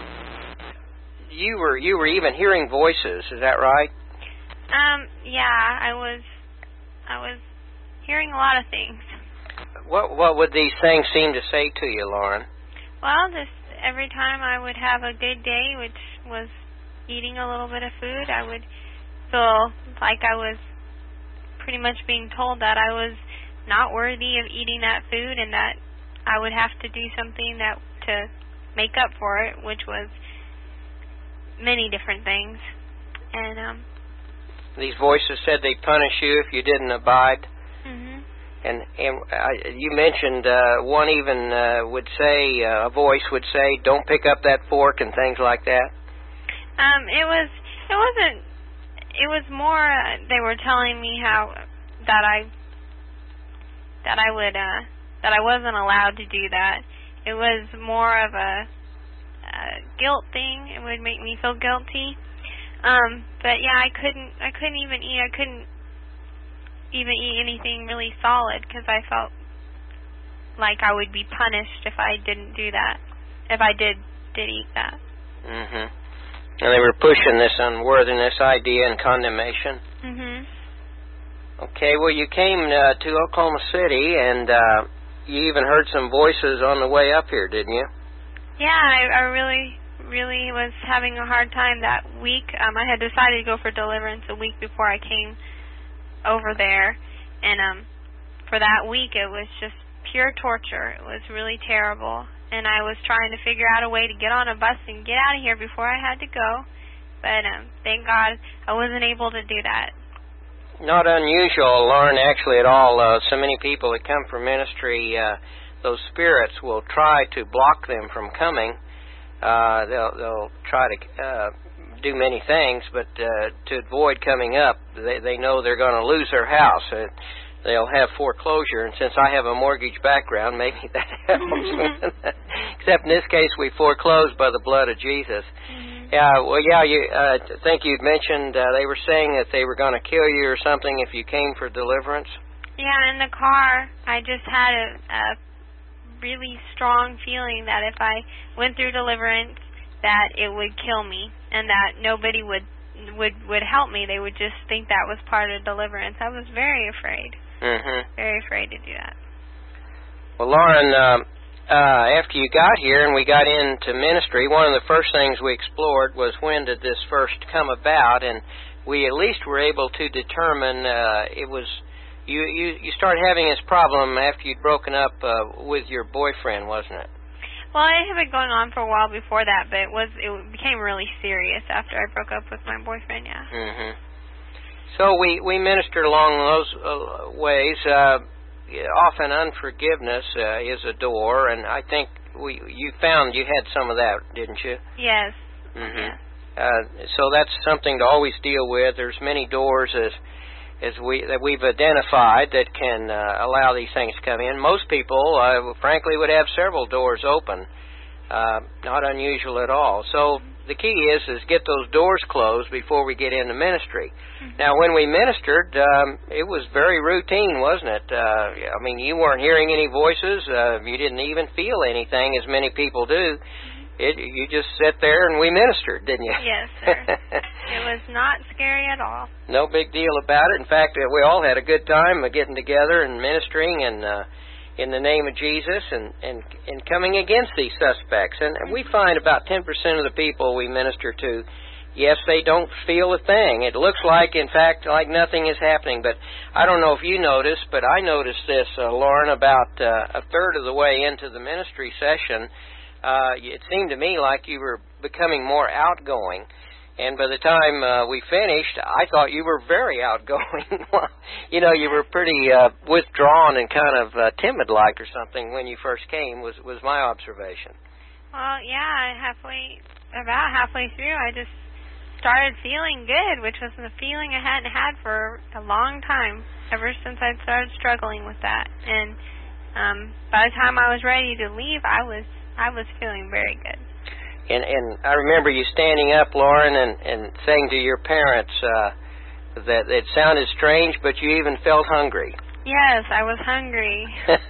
you were you were even hearing voices. Is that right? Um. Yeah. I was. I was hearing a lot of things. What What would these things seem to say to you, Lauren? Well, just every time I would have a good day, which was eating a little bit of food, I would feel like I was pretty much being told that I was not worthy of eating that food, and that I would have to do something that to make up for it, which was many different things. And um these voices said they'd punish you if you didn't abide. Mhm. And and uh, you mentioned uh, one even uh, would say uh, a voice would say, "Don't pick up that fork," and things like that. Um, it was it wasn't. It was more. Uh, they were telling me how that I. that I would, uh, that I wasn't allowed to do that. It was more of a, a guilt thing. It would make me feel guilty. Um, but yeah, I couldn't, I couldn't even eat, I couldn't even eat anything really solid because I felt like I would be punished if I didn't do that, if I did, did eat that. Mhm. And they were pushing this unworthiness idea and condemnation. Mhm. Okay, well, you came uh, to Oklahoma City, and uh, you even heard some voices on the way up here, didn't you? Yeah, I, I really, really was having a hard time that week. Um, I had decided to go for deliverance a week before I came over there, and um, for that week it was just pure torture. It was really terrible, and I was trying to figure out a way to get on a bus and get out of here before I had to go, but um, thank God I wasn't able to do that. not unusual, Lauren, actually at all. Uh, so many people that come for ministry, uh, those spirits will try to block them from coming. Uh, they'll, they'll try to uh, do many things, but uh, to avoid coming up, they, they know they're going to lose their house. Uh, they'll have foreclosure, and since I have a mortgage background, maybe that helps. Except in this case, we foreclosed by the blood of Jesus. Mm-hmm. Yeah, well, yeah, you, uh, I think you'd mentioned uh, they were saying that they were going to kill you or something if you came for deliverance. Yeah, in the car, I just had a, a really strong feeling that if I went through deliverance, that it would kill me, and that nobody would would would help me. They would just think that was part of deliverance. I was very afraid. Mm-hmm. Very afraid to do that. Well, Lauren, um, uh, after you got here and we got into ministry, one of the first things we explored was when did this first come about, and we at least were able to determine uh, it was you, you you started having this problem after you'd broken up uh, with your boyfriend, wasn't it? Well, it had been going on for a while before that, but it was it became really serious after I broke up with my boyfriend. Yeah. Mm-hmm. So we we ministered along those uh, ways. Uh, often unforgiveness uh, is a door, and I think we you found you had some of that, didn't you? Yes. Mm-hmm. Yes. Uh, so that's something to always deal with. There's many doors as as we that we've identified that can uh, allow these things to come in. Most people, uh, frankly, would have several doors open. Uh, not unusual at all. So the key is is get those doors closed before we get into ministry. Mm-hmm. Now, when we ministered, um, it was very routine, wasn't it? Uh, I mean, you weren't hearing any voices. Uh, you didn't even feel anything, as many people do. It, you just sat there and we ministered, didn't you? Yes, sir. It was not scary at all. No big deal about it. In fact, we all had a good time getting together and ministering and uh, in the name of Jesus and, and, and coming against these suspects. And we find about ten percent of the people we minister to, yes, they don't feel a thing. It looks like, in fact, like nothing is happening. But I don't know if you noticed, but I noticed this, uh, Lauren, about uh, a third of the way into the ministry session. Uh, it seemed to me like you were becoming more outgoing. And by the time uh, we finished, I thought you were very outgoing. You know, you were pretty uh, withdrawn and kind of uh, timid-like or something when you first came, was, was my observation. Well, yeah, halfway, about halfway through, I just started feeling good, which was a feeling I hadn't had for a long time, ever since I started struggling with that. And um, by the time I was ready to leave, I was I was feeling very good. And, and I remember you standing up, Lauren, and, and saying to your parents uh, that it sounded strange, but you even felt hungry. Yes, I was hungry.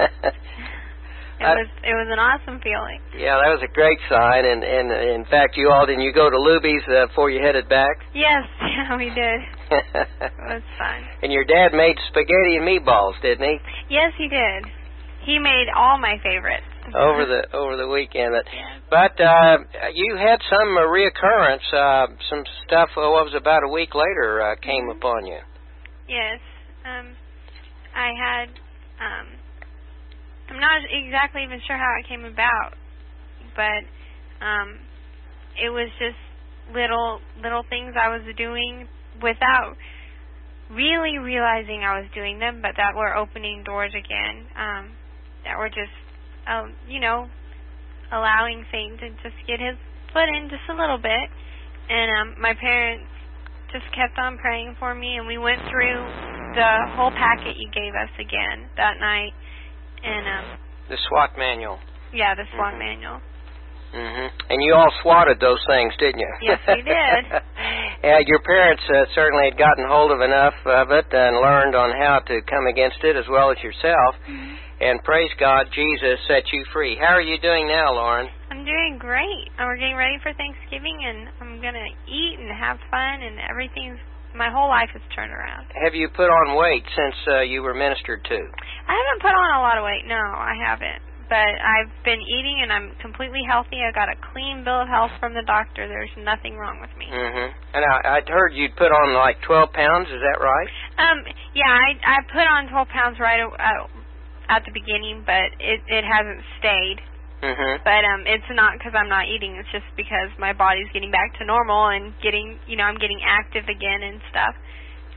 It was it was an awesome feeling. Yeah, that was a great sign, and, and in fact, you all, didn't you go to Luby's uh, before you headed back? Yes, yeah, we did. It was fun. And your dad made spaghetti and meatballs, didn't he? Yes, he did. He made all my favorites. Over the over the weekend. But, but uh, you had some uh, reoccurrence, uh, some stuff, uh, what was about a week later, uh, came mm-hmm. upon you. Yes. Um, I had... Um, I'm not exactly even sure how it came about, but um, it was just little little things I was doing without really realizing I was doing them, but that were opening doors again, um, that were just, uh, you know, allowing Satan to just get his foot in just a little bit. And um, my parents just kept on praying for me, and we went through the whole packet you gave us again that night. And um, the SWAT manual. Yeah, the SWAT mm-hmm. manual. Mm-hmm. And you all swatted those things, didn't you? Yes, we did. Yeah, your parents uh, certainly had gotten hold of enough of it and learned on how to come against it as well as yourself. Mm-hmm. And praise God, Jesus set you free. How are you doing now, Lauren? I'm doing great. We're getting ready for Thanksgiving, and I'm going to eat and have fun, and everything's, my whole life has turned around. Have you put on weight since uh, you were ministered to? I haven't put on a lot of weight. No, I haven't. But I've been eating, and I'm completely healthy. I got a clean bill of health from the doctor. There's nothing wrong with me. Mm-hmm. And I, I'd heard you'd put on like twelve pounds. Is that right? Um. Yeah, I I put on twelve pounds right uh, at the beginning, but it it hasn't stayed. Mm-hmm. But um, it's not because I'm not eating. It's just because my body's getting back to normal and getting, you know, I'm getting active again and stuff.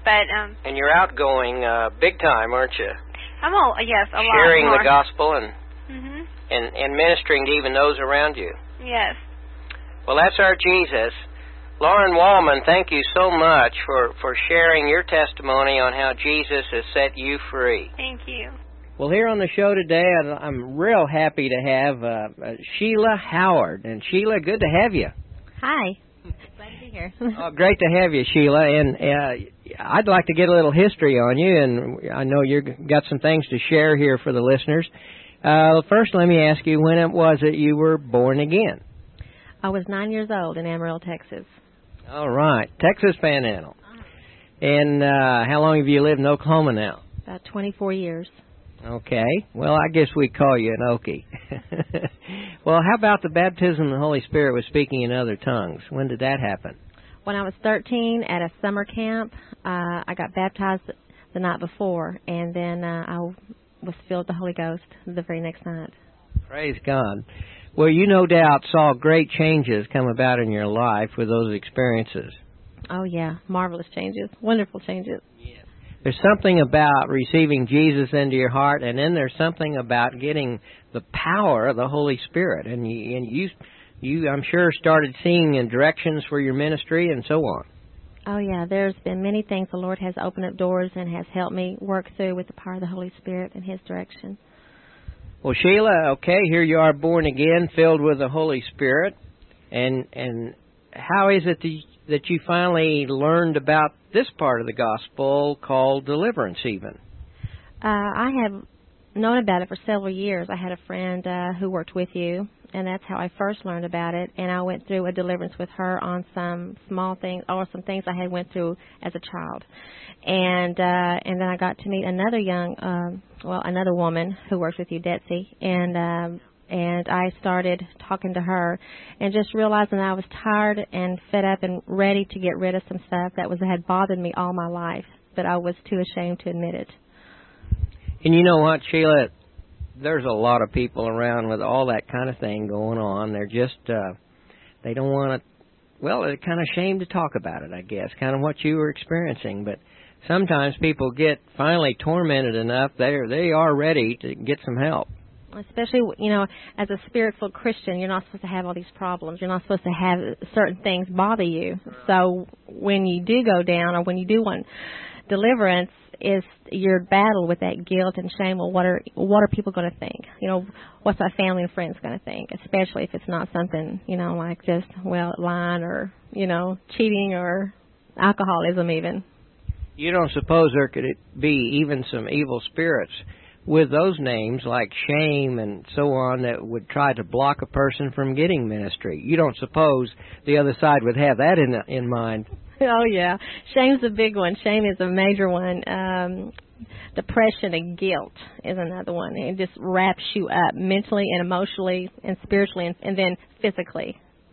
But um. And you're outgoing, uh, big time, aren't you? I'm all yes, a lot more. Sharing the gospel and mhm. and and ministering to even those around you. Yes. Well, that's our Jesus. Lauren Wallman, thank you so much for, for sharing your testimony on how Jesus has set you free. Thank you. Well, here on the show today, I'm real happy to have uh, uh, Sheila Howard. And Sheila, good to have you. Hi. Glad to be here. Oh, great to have you, Sheila. And uh, I'd like to get a little history on you, and I know you've got some things to share here for the listeners. Uh, first, let me ask you, when it was that you were born again? I was nine years old in Amarillo, Texas. All right, Texas Panhandle. And uh, how long have you lived in Oklahoma now? About twenty-four years. Okay. Well, I guess we'd call you an Okie. Well, how about the baptism of the Holy Spirit with speaking in other tongues? When did that happen? When I was thirteen at a summer camp, uh, I got baptized the night before, and then uh, I was filled with the Holy Ghost the very next night. Praise God. Well, you no doubt saw great changes come about in your life with those experiences. Oh, yeah. Marvelous changes. Wonderful changes. Yeah. There's something about receiving Jesus into your heart, and then there's something about getting the power of the Holy Spirit. And you, and you, you I'm sure, started seeing in directions for your ministry and so on. Oh, yeah. There's been many things the Lord has opened up doors and has helped me work through with the power of the Holy Spirit and His direction. Well, Sheila, okay, here you are born again, filled with the Holy Spirit. And and how is it that you finally learned about this part of the gospel called deliverance even? Uh, I have known about it for several years. I had a friend uh, who worked with you, and that's how I first learned about it. And I went through a deliverance with her on some small things, or some things I had went through as a child. And uh, and then I got to meet another young, um, well, another woman who works with you, Detsy, and um, and I started talking to her, and just realizing I was tired and fed up and ready to get rid of some stuff that was had bothered me all my life, but I was too ashamed to admit it. And you know what, Sheila? There's a lot of people around with all that kind of thing going on. They're just, uh, they don't want to, well, they're kind of ashamed to talk about it, I guess, kind of what you were experiencing. But sometimes people get finally tormented enough, they're, they are ready to get some help. Especially, you know, as a spirit-filled Christian, you're not supposed to have all these problems. You're not supposed to have certain things bother you. So when you do go down, or when you do want deliverance, is your battle with that guilt and shame. Well, what are what are people going to think? You know, what's our family and friends going to think? Especially if it's not something, you know, like just, well, lying or, you know, cheating or alcoholism even. You don't suppose there could be even some evil spirits with those names like shame and so on that would try to block a person from getting ministry? You don't suppose the other side would have that in in mind? Oh, yeah. Shame's a big one. Shame is a major one. Um, depression and guilt is another one. It just wraps you up mentally and emotionally and spiritually and, and then physically.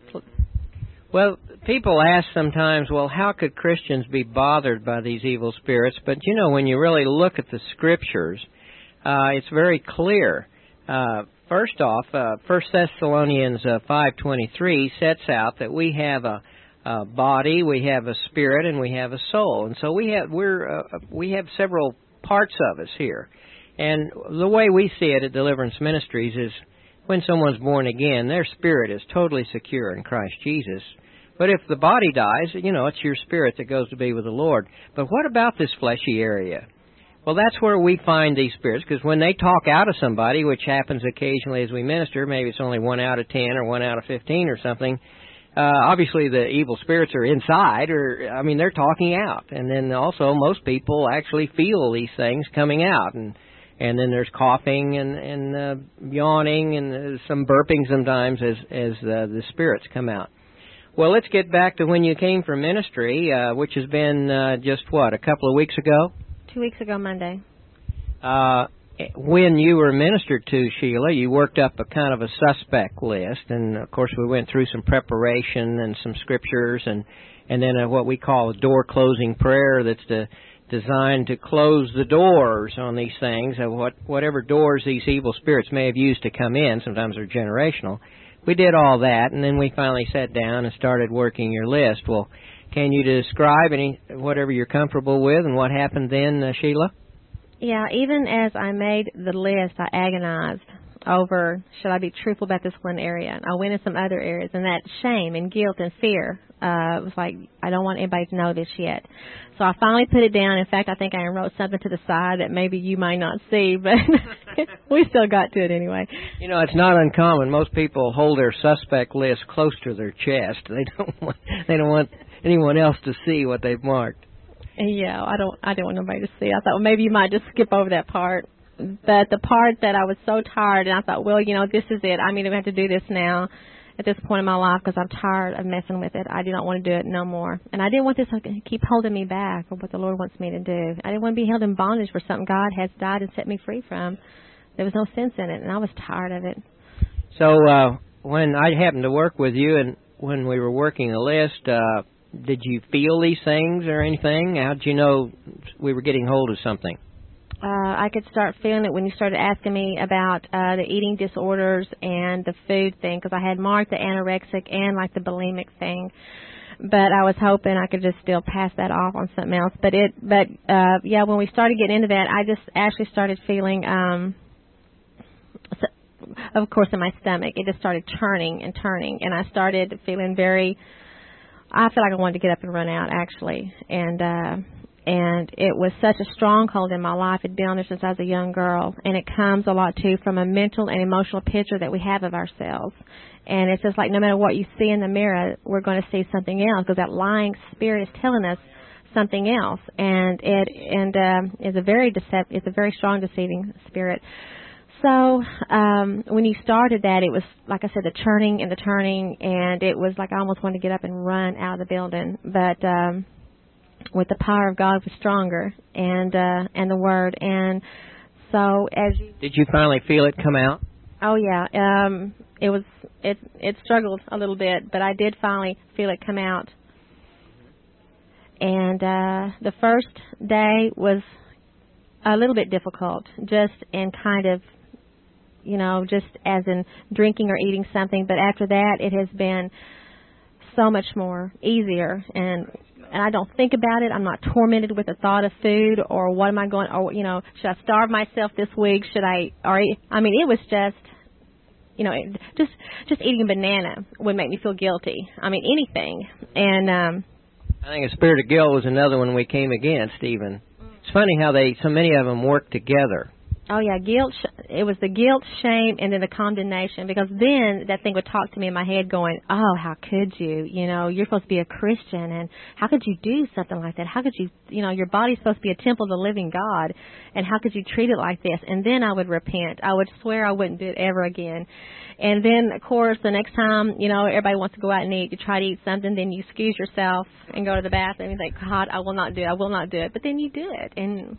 Well, people ask sometimes, well, how could Christians be bothered by these evil spirits? But, you know, when you really look at the Scriptures, uh, it's very clear. Uh, first off, uh, First Thessalonians uh, five twenty-three sets out that we have a Uh, body, we have a spirit, and we have a soul, and so we have we're uh, we have several parts of us here. And the way we see it at Deliverance Ministries is, when someone's born again, their spirit is totally secure in Christ Jesus. But if the body dies, you know, it's your spirit that goes to be with the Lord. But what about this fleshy area? Well, that's where we find these spirits, because when they talk out of somebody, which happens occasionally as we minister, maybe it's only one out of ten or one out of fifteen or something. Uh, obviously, the evil spirits are inside, or, I mean, they're talking out. And then also, most people actually feel these things coming out. And and then there's coughing and, and uh, yawning and uh, some burping sometimes as, as uh, the spirits come out. Well, let's get back to when you came from ministry, uh, which has been uh, just, what, a couple of weeks ago? Two weeks ago Monday. Uh When you were ministered to, Sheila, you worked up a kind of a suspect list, and of course we went through some preparation and some scriptures, and and then a, what we call a door closing prayer that's to, designed to close the doors on these things, of what whatever doors these evil spirits may have used to come in. Sometimes they're generational. We did all that, and then we finally sat down and started working your list. Well, Can you describe any whatever you're comfortable with and what happened then, uh, Sheila? Yeah, even as I made the list, I agonized over, should I be truthful about this one area? And I went in some other areas, and that shame and guilt and fear uh, was like, I don't want anybody to know this yet. So I finally put it down. In fact, I think I wrote something to the side that maybe you might not see, but we still got to it anyway. You know, it's not uncommon. Most people hold their suspect list close to their chest. They don't want, they don't want anyone else to see what they've marked. Yeah, I don't. I didn't want nobody to see. I thought, well, maybe you might just skip over that part. But the part that I was so tired, and I thought, well, you know, this is it. I mean, I have to do this now at this point in my life because I'm tired of messing with it. I do not want to do it no more. And I didn't want this to keep holding me back for what the Lord wants me to do. I didn't want to be held in bondage for something God has died and set me free from. There was no sense in it, and I was tired of it. So uh, when I happened to work with you and when we were working the list, uh, did you feel these things or anything? How did you know we were getting hold of something? Uh, I could start feeling it when you started asking me about uh, the eating disorders and the food thing, because I had marked the anorexic and like the bulimic thing. But I was hoping I could just still pass that off on something else. But it, but uh, yeah, when we started getting into that, I just actually started feeling, um, of course, in my stomach, it just started turning and turning, and I started feeling very. I feel like I wanted to get up and run out, actually, and. Uh, And it was such a stronghold in my life. It'd been on there since I was a young girl. And it comes a lot, too, from a mental and emotional picture that we have of ourselves. And it's just like no matter what you see in the mirror, we're going to see something else because that lying spirit is telling us something else. And it and um, is a very decept- it's a very strong deceiving spirit. So um, when you started that, it was, like I said, the churning and the turning. And it was like I almost wanted to get up and run out of the building. But... Um, with the power of God was stronger, and uh, and the Word, and so as you did you finally feel it come out? Oh yeah, um, it was it it struggled a little bit, but I did finally feel it come out. And uh, the first day was a little bit difficult, just in kind of, you know, just as in drinking or eating something. But after that, it has been so much more easier and. And I don't think about it. I'm not tormented with the thought of food or what am I going, or, you know, should I starve myself this week? Should I, or, I mean, it was just, you know, just, just eating a banana would make me feel guilty. I mean, anything. And, um, I think a spirit of guilt was another one we came against, even. It's funny how they, so many of them work together. Oh, yeah, guilt. It was the guilt, shame, and then the condemnation. Because then that thing would talk to me in my head going, oh, how could you? You know, you're supposed to be a Christian, and how could you do something like that? How could you, you know, your body's supposed to be a temple of the living God, and how could you treat it like this? And then I would repent. I would swear I wouldn't do it ever again. And then, of course, the next time, you know, everybody wants to go out and eat, you try to eat something, then you excuse yourself and go to the bathroom and think, God, I will not do it. I will not do it. But then you do it, and...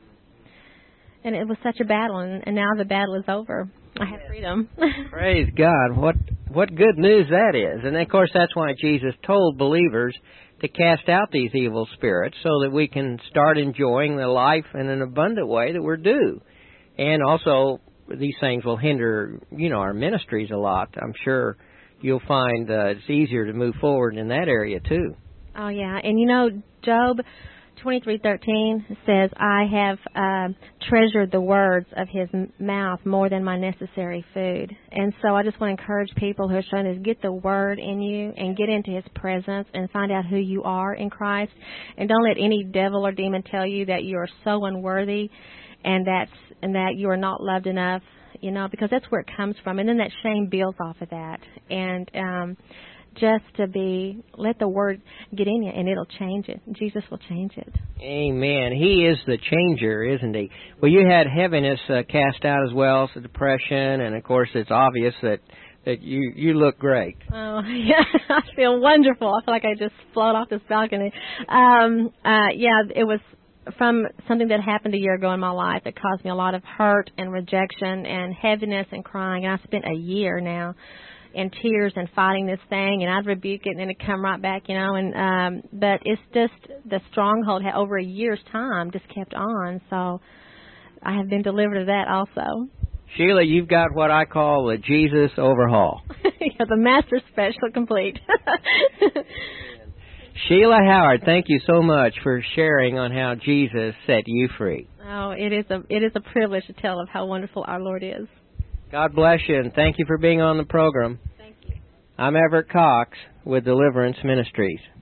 And it was such a battle, and, and now the battle is over. I have freedom. Praise God. What what good news that is. And, of course, that's why Jesus told believers to cast out these evil spirits so that we can start enjoying the life in an abundant way that we're due. And also, these things will hinder, you know, our ministries a lot. I'm sure you'll find uh, it's easier to move forward in that area, too. Oh, yeah. And, you know, Job... twenty-three thirteen says, I have uh, treasured the words of his mouth more than my necessary food. And so I just want to encourage people who are trying to get the word in you and get into his presence and find out who you are in Christ. And don't let any devil or demon tell you that you are so unworthy and that's and that you are not loved enough, you know, because that's where it comes from. And then that shame builds off of that. And um just to be, let the word get in you, and it'll change it. Jesus will change it. Amen. He is the changer, isn't he? Well, you had heaviness uh, cast out as well, so depression, and, of course, it's obvious that, that you, you look great. Oh, yeah, I feel wonderful. I feel like I just float off this balcony. Um, uh, yeah, it was from something that happened a year ago in my life that caused me a lot of hurt and rejection and heaviness and crying, and I spent a year now in tears and fighting this thing, and I'd rebuke it, and then it'd come right back, you know. And um, but it's just the stronghold had over a year's time just kept on. So I have been delivered of that also. Sheila, you've got what I call a Jesus overhaul. Yeah, the master special complete. Sheila Howard, thank you so much for sharing on how Jesus set you free. Oh, it is a it is a privilege to tell of how wonderful our Lord is. God bless you, and thank you for being on the program. Thank you. I'm Everett Cox with Deliverance Ministries.